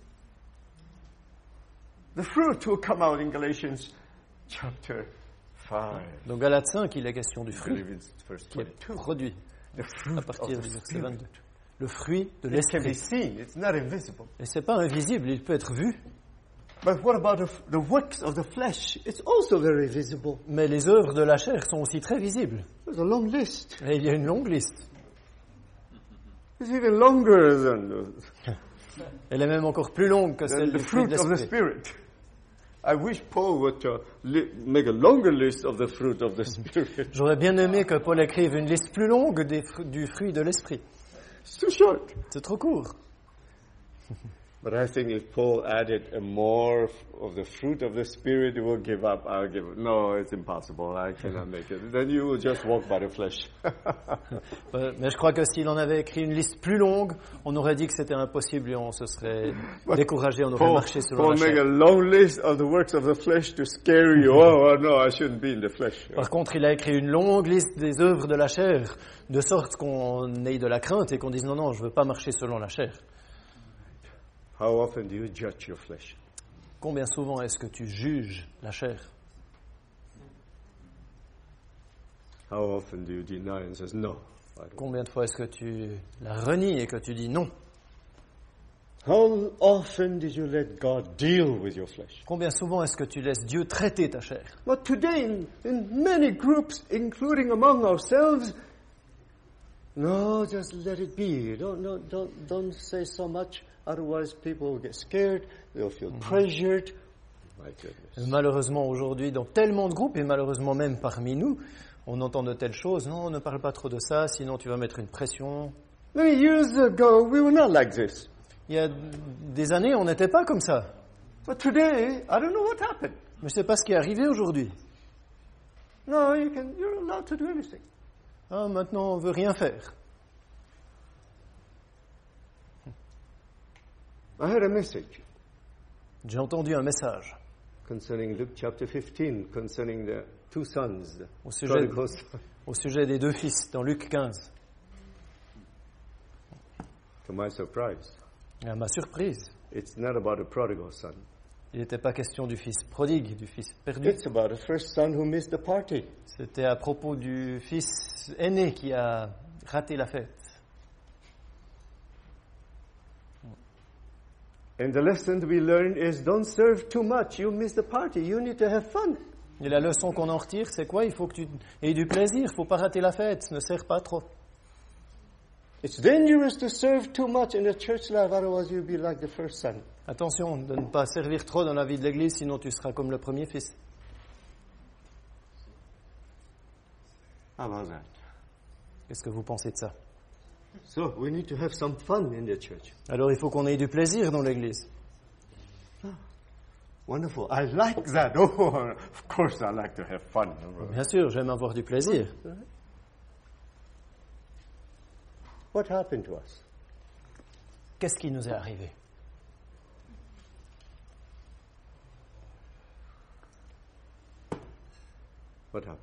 The fruit will come out in Galatians chapter five. Donc Galates cinq, il est question du I fruit believe it's verse qui est twenty-two. produit The fruit à of partir the du verset spirit. vingt-deux. Le fruit de It can be l'esprit. seen. It's not invisible. Et c'est pas invisible, il peut être vu. But what about the, the works of the flesh? It's also very visible. Mais les œuvres de la chair sont aussi très visibles. There's a long list. Et il y a une longue liste. It's even longer than the, Elle est même encore plus longue que than celle the du fruit de fruit of the l'esprit. spirit. I wish Paul would uh, li- make a longer list of the fruit of the spirit. J'aurais bien aimé que Paul écrive une liste plus longue des fru- du fruit de l'esprit. It's too short. C'est trop court. But I think if Paul added a more of the fruit of the Spirit, he will give up. I'll give up. No, it's impossible. I cannot make it. Then you will just walk by the flesh. Euh, Mais je crois que s'il en avait écrit une liste plus longue, on aurait dit que c'était impossible et on se serait découragé, on aurait Paul, marché selon Paul la make a chair. long list of the works of the flesh to scare you. Oh, oh, no, I shouldn't be in the flesh. Par contre, il a écrit une longue liste des œuvres de la chair, de sorte qu'on ait de la crainte et qu'on dise non, non, je ne veux pas marcher selon la chair. How often do you judge your flesh? Combien souvent est-ce que tu juges la chair? How often do you deny and says, no, I don't. Combien de fois est-ce que tu la renies et que tu dis non? How often did you let God deal with your flesh? Combien souvent est-ce que tu laisses Dieu traiter ta chair? But today, in, in many groups, including among ourselves, no, just let it be. Don't, no, don't, don't say so much. Otherwise, people will get scared. They'll feel pressured. My goodness. Malheureusement, aujourd'hui, dans tellement de groupes, et malheureusement même parmi nous, on entend de telles choses. Non, ne parle pas trop de ça, sinon tu vas mettre une pression. Many years ago, we were not like this. Il y a des années, on n'était pas comme ça. But today, I don't know what happened. Mais je ne sais pas ce qui est arrivé aujourd'hui. No, you can, you're allowed to do anything. Ah, maintenant, on ne veut rien faire. I had a message J'ai entendu un message concerning Luke chapter fifteen, concerning the two sons, the au sujet, prodigal son. au sujet des deux fils dans Luc quinze. To my surprise, À ma surprise, it's not about the prodigal son. il n'était pas question du fils prodigue, du fils perdu. It's about the first son who missed the party. C'était à propos du fils aîné qui a raté la fête. And the lesson we learn is don't serve too much. You miss the party. You need to have fun. Et la leçon qu'on en retire, c'est quoi? Il faut que tu aies du plaisir, il ne faut pas rater la fête, ne sers pas trop. It's dangerous to serve too much in the church life, otherwise you'll be like the first son. Attention de ne pas servir trop dans la vie de l'Église, sinon tu seras comme le premier fils. How about that? Qu'est-ce que vous pensez de ça? So we need to have some fun in the church. Alors il faut qu'on ait du plaisir dans l'Église. Wonderful. I like that. Oh, of course I like to have fun. Bien sûr, j'aime avoir du plaisir. What happened to us? Qu'est-ce qui nous est arrivé? what happened.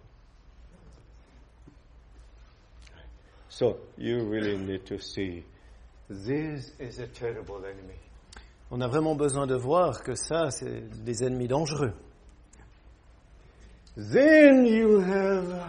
So you really need to see this is a terrible enemy. On a vraiment besoin de voir que ça, c'est des ennemis dangereux. Then you have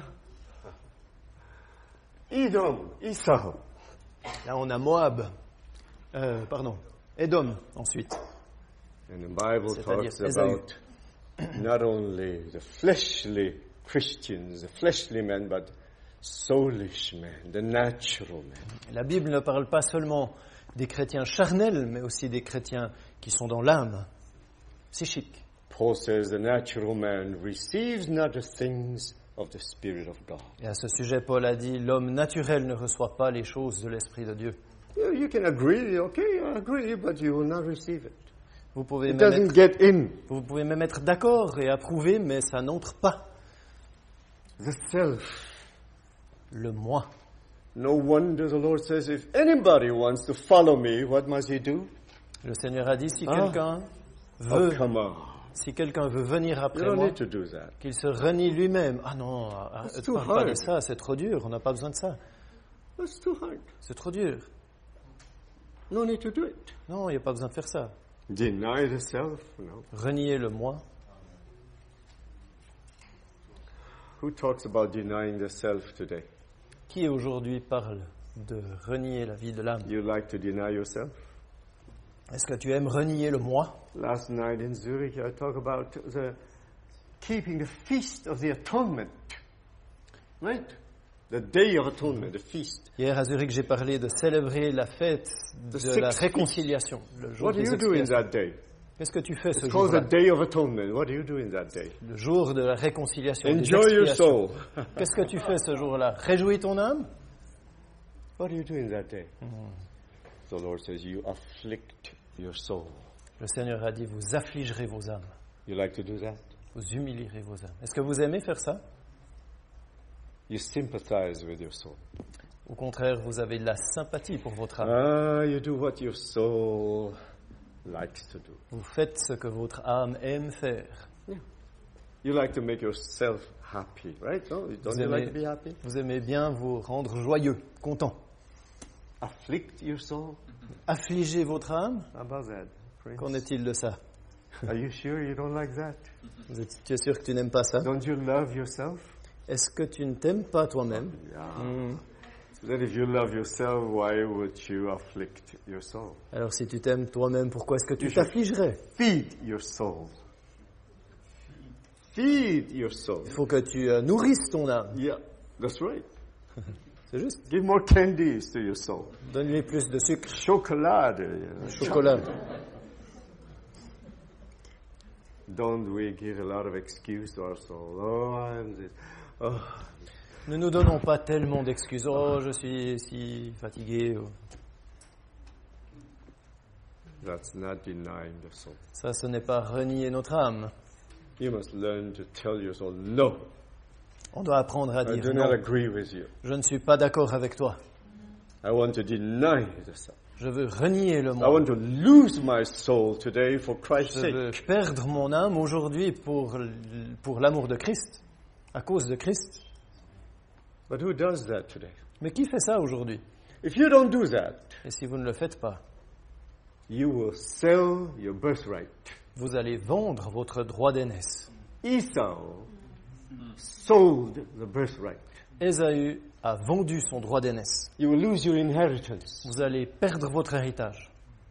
Edom, Esau. Là, on a Moab, euh, pardon, Édom ensuite. And the Bible C'est-à-dire talks Ésaü. about not only the fleshly Christians, the fleshly men, but soulish men, the natural men. La Bible ne parle pas seulement des chrétiens charnels, mais aussi des chrétiens qui sont dans l'âme, psychique. Paul says the natural man receives not the things of the Spirit of God. Et à ce sujet, Paul a dit, l'homme naturel ne reçoit pas les choses de l'Esprit de Dieu. You, you can agree, okay, I agree, but you will not receive it. Vous pouvez It même doesn't être, get in. vous pouvez même être d'accord et approuver, mais ça n'entre pas. The self. Le moi. No wonder the Lord says, if anybody wants to follow me, what must he do? Le Seigneur a dit, si Ah. quelqu'un Oh, veut, come on. si quelqu'un veut venir You après don't moi, need to do that. qu'il se renie lui-même. Ah non, ah, It's ne too parle pas de hard. ça, c'est trop dur, on n'a pas besoin de ça. That's too hard. C'est trop dur. No need to do it. Non, il n'y a pas besoin de faire ça. Deny the self? No. Renier le moi. Who talks about denying the self today? Qui aujourd'hui parle de renier la vie de l'âme? You like to deny yourself? Est-ce que tu aimes renier le moi? Last night in Zurich, I talked about the keeping the feast of the atonement. Right? The day of atonement, the feast. Hier à Zurich, j'ai parlé de célébrer la fête de The la sixth réconciliation, le jour What do des you do in expiations. that day? Qu'est-ce que tu fais ce It's called jour-là? the day of atonement. What do you do in that day? Le jour de la réconciliation, des Enjoy your expiations. soul. Qu'est-ce que tu fais ce jour-là? Réjouis ton âme? What do you do in that day? The Lord says, you afflict your soul. Le Seigneur a dit, vous affligerez vos âmes, You like to do that? vous humilierez vos âmes. Est-ce que vous aimez faire ça? You sympathize with your soul. Au contraire, vous avez de la sympathie pour votre âme. Ah, you do what your soul likes to do. Vous faites ce que votre âme aime faire. You like to make yourself happy, right? No? Don't Vous you like aimez, to be happy? vous aimez bien vous rendre joyeux, content. Afflict your soul? Affliger votre âme? How about that? Prince? Qu'en est-il de ça? Are you sure you don't like that? Vous êtes, tu es sûr que tu n'aimes pas ça? Don't you love yourself? Est-ce que tu ne t'aimes pas toi-même? Yeah. Hmm. Then if you love yourself, why would you afflict your soul? Alors si tu t'aimes toi-même, pourquoi est-ce que tu You should- t'affligerais? Feed your soul. Feed your soul. Il faut que tu euh, nourrisses ton âme. Yeah, that's right. C'est juste. Give more candies to your soul. Donne-lui plus de sucre, Chocolate. you know, chocolat. Don't we give a lot of excuse to our soul? Oh, I'm this. Oh, Ne nous donnons pas tellement d'excuses. Oh, je suis si fatigué. Oh. that's not denying the soul. Ça, ce n'est pas renier notre âme. You must learn to tell your soul, no, On doit apprendre à I dire do non. not agree with you. Je ne suis pas d'accord avec toi. I want to deny the self. Je veux renier le I moi. want to lose my soul today for Christ's Je veux sake. perdre mon âme aujourd'hui pour, l- pour l'amour de Christ, à cause de Christ. But who does that today? Mais qui fait ça aujourd'hui? If you don't do that, Et si vous ne le faites pas, you will sell your birthright. vous allez vendre votre droit d'aînesse. Esau sold the birthright. Ésaü a vendu son droit d'aînesse. You will lose your inheritance. Vous allez perdre votre héritage.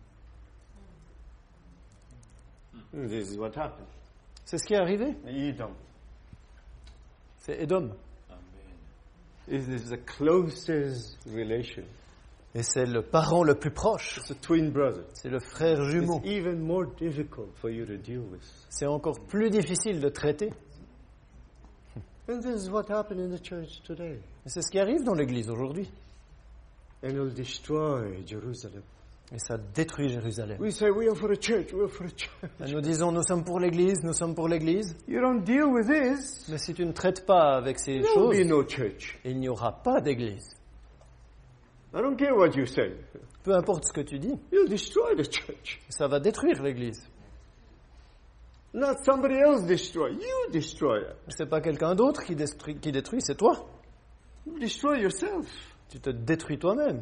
This is what happened. C'est ce qui est arrivé. Edom. C'est Édom. This is the closest relation. Et c'est le parent le plus proche. It's a twin brother. C'est le frère jumeau. It's even more difficult for you to deal with. C'est encore plus difficile de traiter. And this is what happened in the church today. Et c'est ce qui arrive dans l'Église aujourd'hui. And it will destroy Jerusalem. Et ça détruit Jérusalem. We say we are for the church, we are for the church. Et nous disons, nous sommes pour l'Église, nous sommes pour l'Église. You don't deal with this, Mais si tu ne traites pas avec ces there will choses, be no church. il n'y aura pas d'Église. I don't care what you say. Peu importe ce que tu dis, You'll destroy the church. ça va détruire l'Église. Not somebody else destroy. You destroy it. C'est pas quelqu'un d'autre qui détruit, qui détruit, c'est toi. You destroy yourself. Tu te détruis toi-même.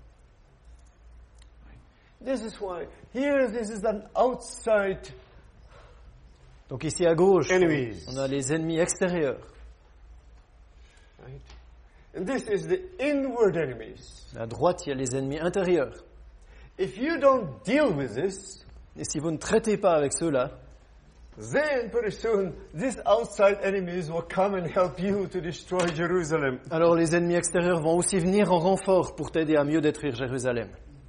This is why here this is an outside. Donc ici à gauche, Enemies. on a les ennemis extérieurs. Right? And this is the inward enemies. À droite, il y a les ennemis intérieurs. If you don't deal with this, Et si vous ne traitez pas avec ceux-là, then pretty soon these outside enemies will come and help you to destroy Jerusalem. alors les ennemis extérieurs vont aussi venir en renfort pour t'aider à mieux détruire Jérusalem.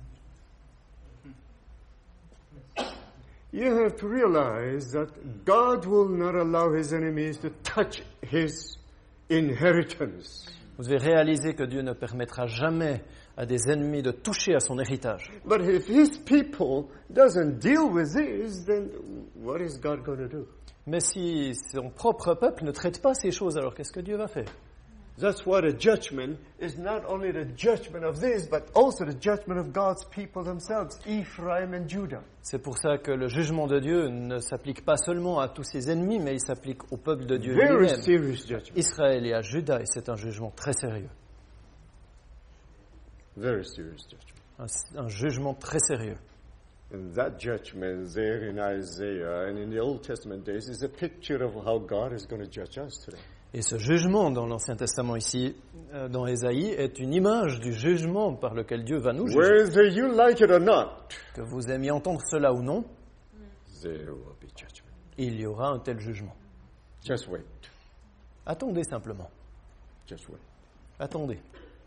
You have to realize that God will not allow his enemies to touch his inheritance. Vous devez réaliser que Dieu ne permettra jamais à des ennemis de toucher à son héritage. But if his people doesn't deal with this, then what is God going to do? Mais si son propre peuple ne traite pas ces choses, alors qu'est-ce que Dieu va faire? That's why the judgment is not only the judgment of this, but also the judgment of God's people themselves, Ephraim and Judah. C'est pour ça que le jugement de Dieu ne s'applique pas seulement à tous ses ennemis, mais il s'applique au peuple de Dieu Very lui-même, serious judgment. Israël et à Juda, et c'est un jugement très sérieux. Very serious judgment. Un, un jugement très sérieux. And that judgment there in Isaiah and in the Old Testament days is a picture of how God is going to judge us today. Et ce jugement dans l'Ancien Testament ici, euh, dans Ésaïe, est une image du jugement par lequel Dieu va nous juger. Whether you like it or not, Que vous aimiez entendre cela ou non, there will be judgment. il y aura un tel jugement. Just wait. Attendez simplement. Just wait. Attendez.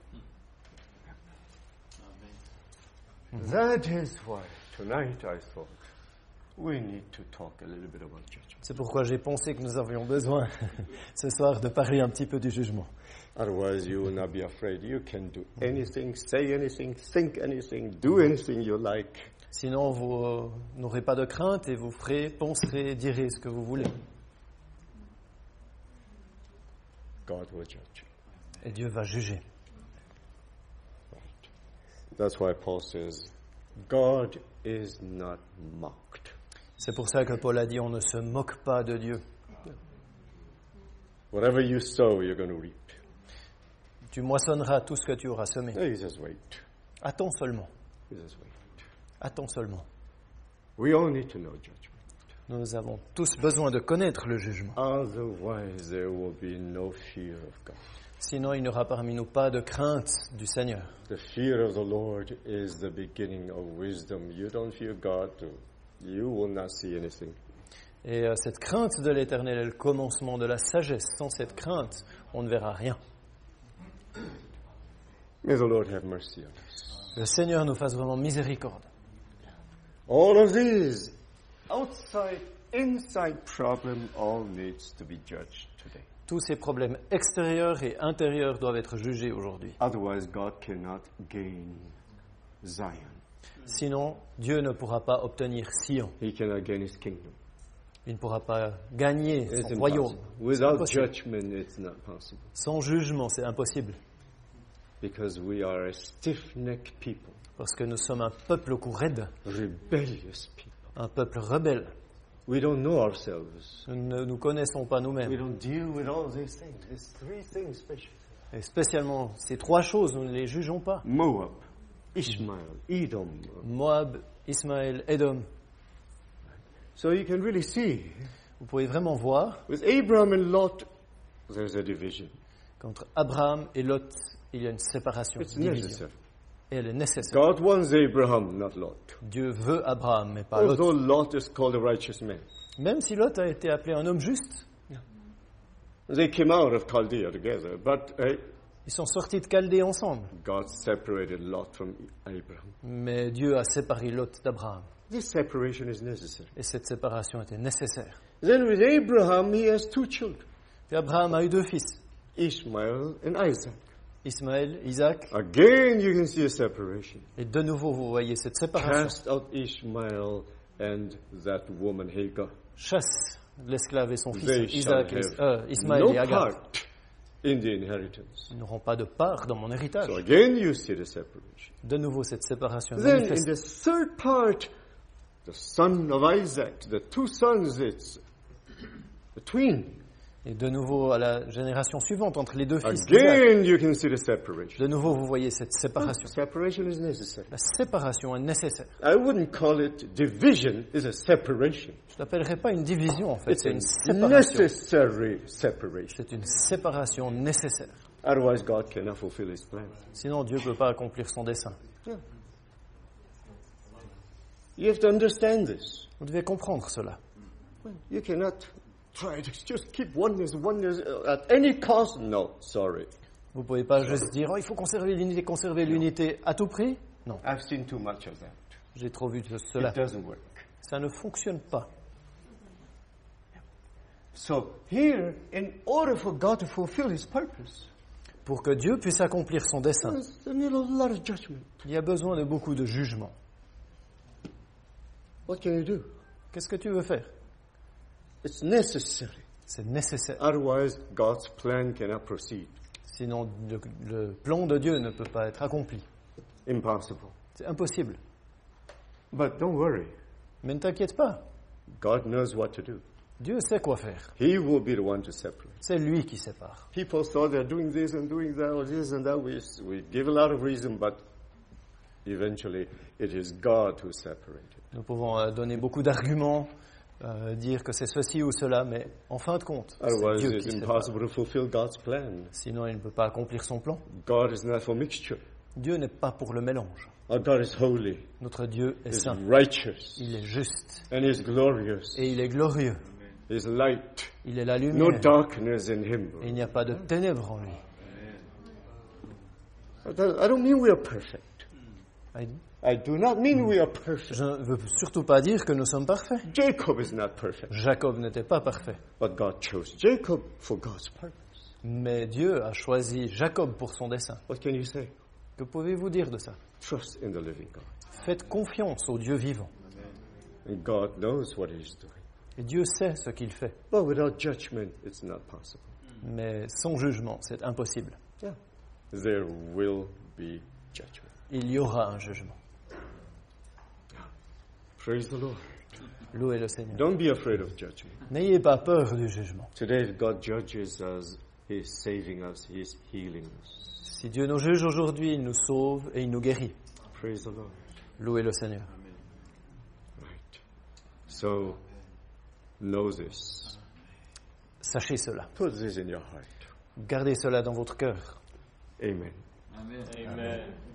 That is why tonight I thought we need to talk a little bit about judgment. C'est pourquoi j'ai pensé que nous avions besoin ce soir de parler un petit peu du jugement. Otherwise, you will not be afraid. You can do anything, say anything, think anything, do anything you like. Sinon, vous euh, n'aurez pas de crainte et vous ferez, penserez, direz ce que vous voulez. God will judge. Et Dieu va juger. That's why Paul says, God is not mocked. C'est pour ça que Paul a dit, on ne se moque pas de Dieu. Whatever you sow, you're going to reap. Tu moissonneras tout ce que tu auras semé. You just wait. Attends seulement. You just wait. Attends seulement. We all need to know judgment. Nous avons tous besoin de connaître le jugement. Otherwise, there will be no fear of God. Sinon, il n'y aura parmi nous pas de crainte du Seigneur. The fear of the Lord is the beginning of wisdom. You don't fear God, you will not see anything. Et euh, cette crainte de l'Éternel est le commencement de la sagesse. Sans cette crainte, on ne verra rien. May the Lord have mercy on us. Le Seigneur nous fasse vraiment miséricorde. All of these outside, inside problem all needs to be judged today. Tous ces problèmes extérieurs et intérieurs doivent être jugés aujourd'hui. Otherwise, God cannot gain Zion. Sinon, Dieu ne pourra pas obtenir Sion. He cannot gain His kingdom. Il ne pourra pas gagner It's son royaume. impossible. Without impossible. judgment, it's not possible. Sans jugement, c'est impossible. Because we are a stiff-necked people, Parce que nous sommes un peuple au cou raide, rebellious people. un peuple rebelle. We don't know ourselves. Nous ne nous connaissons pas We nous-mêmes. don't deal with all these things. There's three things special. Et spécialement, ces trois choses, nous ne les jugeons pas. Moab, Ishmael, Edom. Moab, Ismaël, Édom. So you can really see, Vous pouvez vraiment voir with Abraham and Lot, there's a division. qu'entre Abraham et Lot, il y a une séparation, It's une division. necessary. Et elle est nécessaire. God wants Abraham, not Lot. Dieu veut Abraham, mais pas Lot. Although Lot is called a righteous man. Même si Lot a été appelé un homme juste, They came out of Chaldea together, but uh, ils sont sortis de Chaldée ensemble. God separated Lot from Abraham. Mais Dieu a séparé Lot d'Abraham. This separation is necessary. Et cette séparation était nécessaire. Then with Abraham, he has two children, Puis Abraham a eu deux fils, Ishmael and Isaac. Ismaël, Isaac. Again, you can see a separation. Et de nouveau, vous voyez cette séparation. Cast out Ishmael and that woman Hagar. Chasse l'esclave et son fils, They Isaac, shall et, have euh, Ismaël no et Agar. part in the inheritance. Ils n'auront pas de part dans mon héritage. So again, you see the separation. De nouveau, cette séparation est Then in manifeste. the third part, the son of Isaac, the two sons, it's twin. Et de nouveau à la génération suivante, entre les deux fils Again, d'Isaac, you can see the separation. de nouveau vous voyez cette séparation. Separation is necessary. La séparation est nécessaire. I wouldn't call it division, it's a separation. Je ne l'appellerai pas une division en fait, It's c'est a une séparation. necessary separation. C'est une séparation nécessaire. Otherwise, God cannot fulfill His plan. Sinon Dieu ne peut pas accomplir son dessein. Yeah. You have to understand this. Vous devez comprendre cela. You cannot try to just keep oneness, oneness at any cost. No, sorry. Vous ne pouvez pas juste dire oh, il faut conserver l'unité, conserver l'unité à tout prix. Non, I've seen too much of that. j'ai trop vu de cela. It doesn't work. Ça ne fonctionne pas. So here, in order for God to fulfill His purpose, Pour que Dieu puisse accomplir son dessein, there's a little lot of judgment. il y a besoin de beaucoup de jugement. What can you do? Qu'est-ce que tu veux faire? It's necessary. C'est nécessaire. Otherwise, God's plan cannot proceed. Sinon, le, le plan de Dieu ne peut pas être accompli. Impossible. C'est impossible. But don't worry. Mais ne t'inquiète pas. God knows what to do. Dieu sait quoi faire. He will be the one to separate. C'est lui qui sépare. People thought they're doing this and doing that or this and that. We, we give a lot of reason, but eventually it is God who separated. Nous pouvons euh, donner beaucoup d'arguments, euh, dire que c'est ceci ou cela, mais en fin de compte, c'est Otherwise, Dieu it's qui sépare. impossible to fulfill God's plan. Sinon, il ne peut pas accomplir son plan. God is not for mixture. Dieu n'est pas pour le mélange. Our God is holy, Notre Dieu est is saint. righteous, Il est juste. and is glorious. Et il est glorieux. He is light. Il est la No lumière. darkness in Him. Et il n'y a pas de ténèbres en lui. I don't I don't mean we are perfect. I- I do not mean we are perfect. Je ne veux surtout pas dire que nous sommes parfaits. Jacob is not perfect, Jacob n'était pas parfait. but God chose Jacob for God's purpose. Mais Dieu a choisi Jacob pour son dessein. What can you say? Que pouvez-vous dire de ça? Trust in the living God. Faites confiance au Dieu vivant. And God knows what He's doing. Et Dieu sait ce qu'il fait. But without judgment, it's not possible. Mais sans jugement, c'est impossible. Yeah. There will be judgment. Il y aura un jugement. Praise the Lord. Louez le Seigneur. Don't be afraid of judgment. N'ayez pas peur du jugement. Today, if God judges us, He is saving us, He is healing us. Si Dieu nous juge aujourd'hui, il nous sauve et il nous guérit. Praise the Lord. Louez le Seigneur. Right. So, know this. Sachez cela. Put this in your heart. Gardez cela dans votre cœur. Amen. Amen. Amen.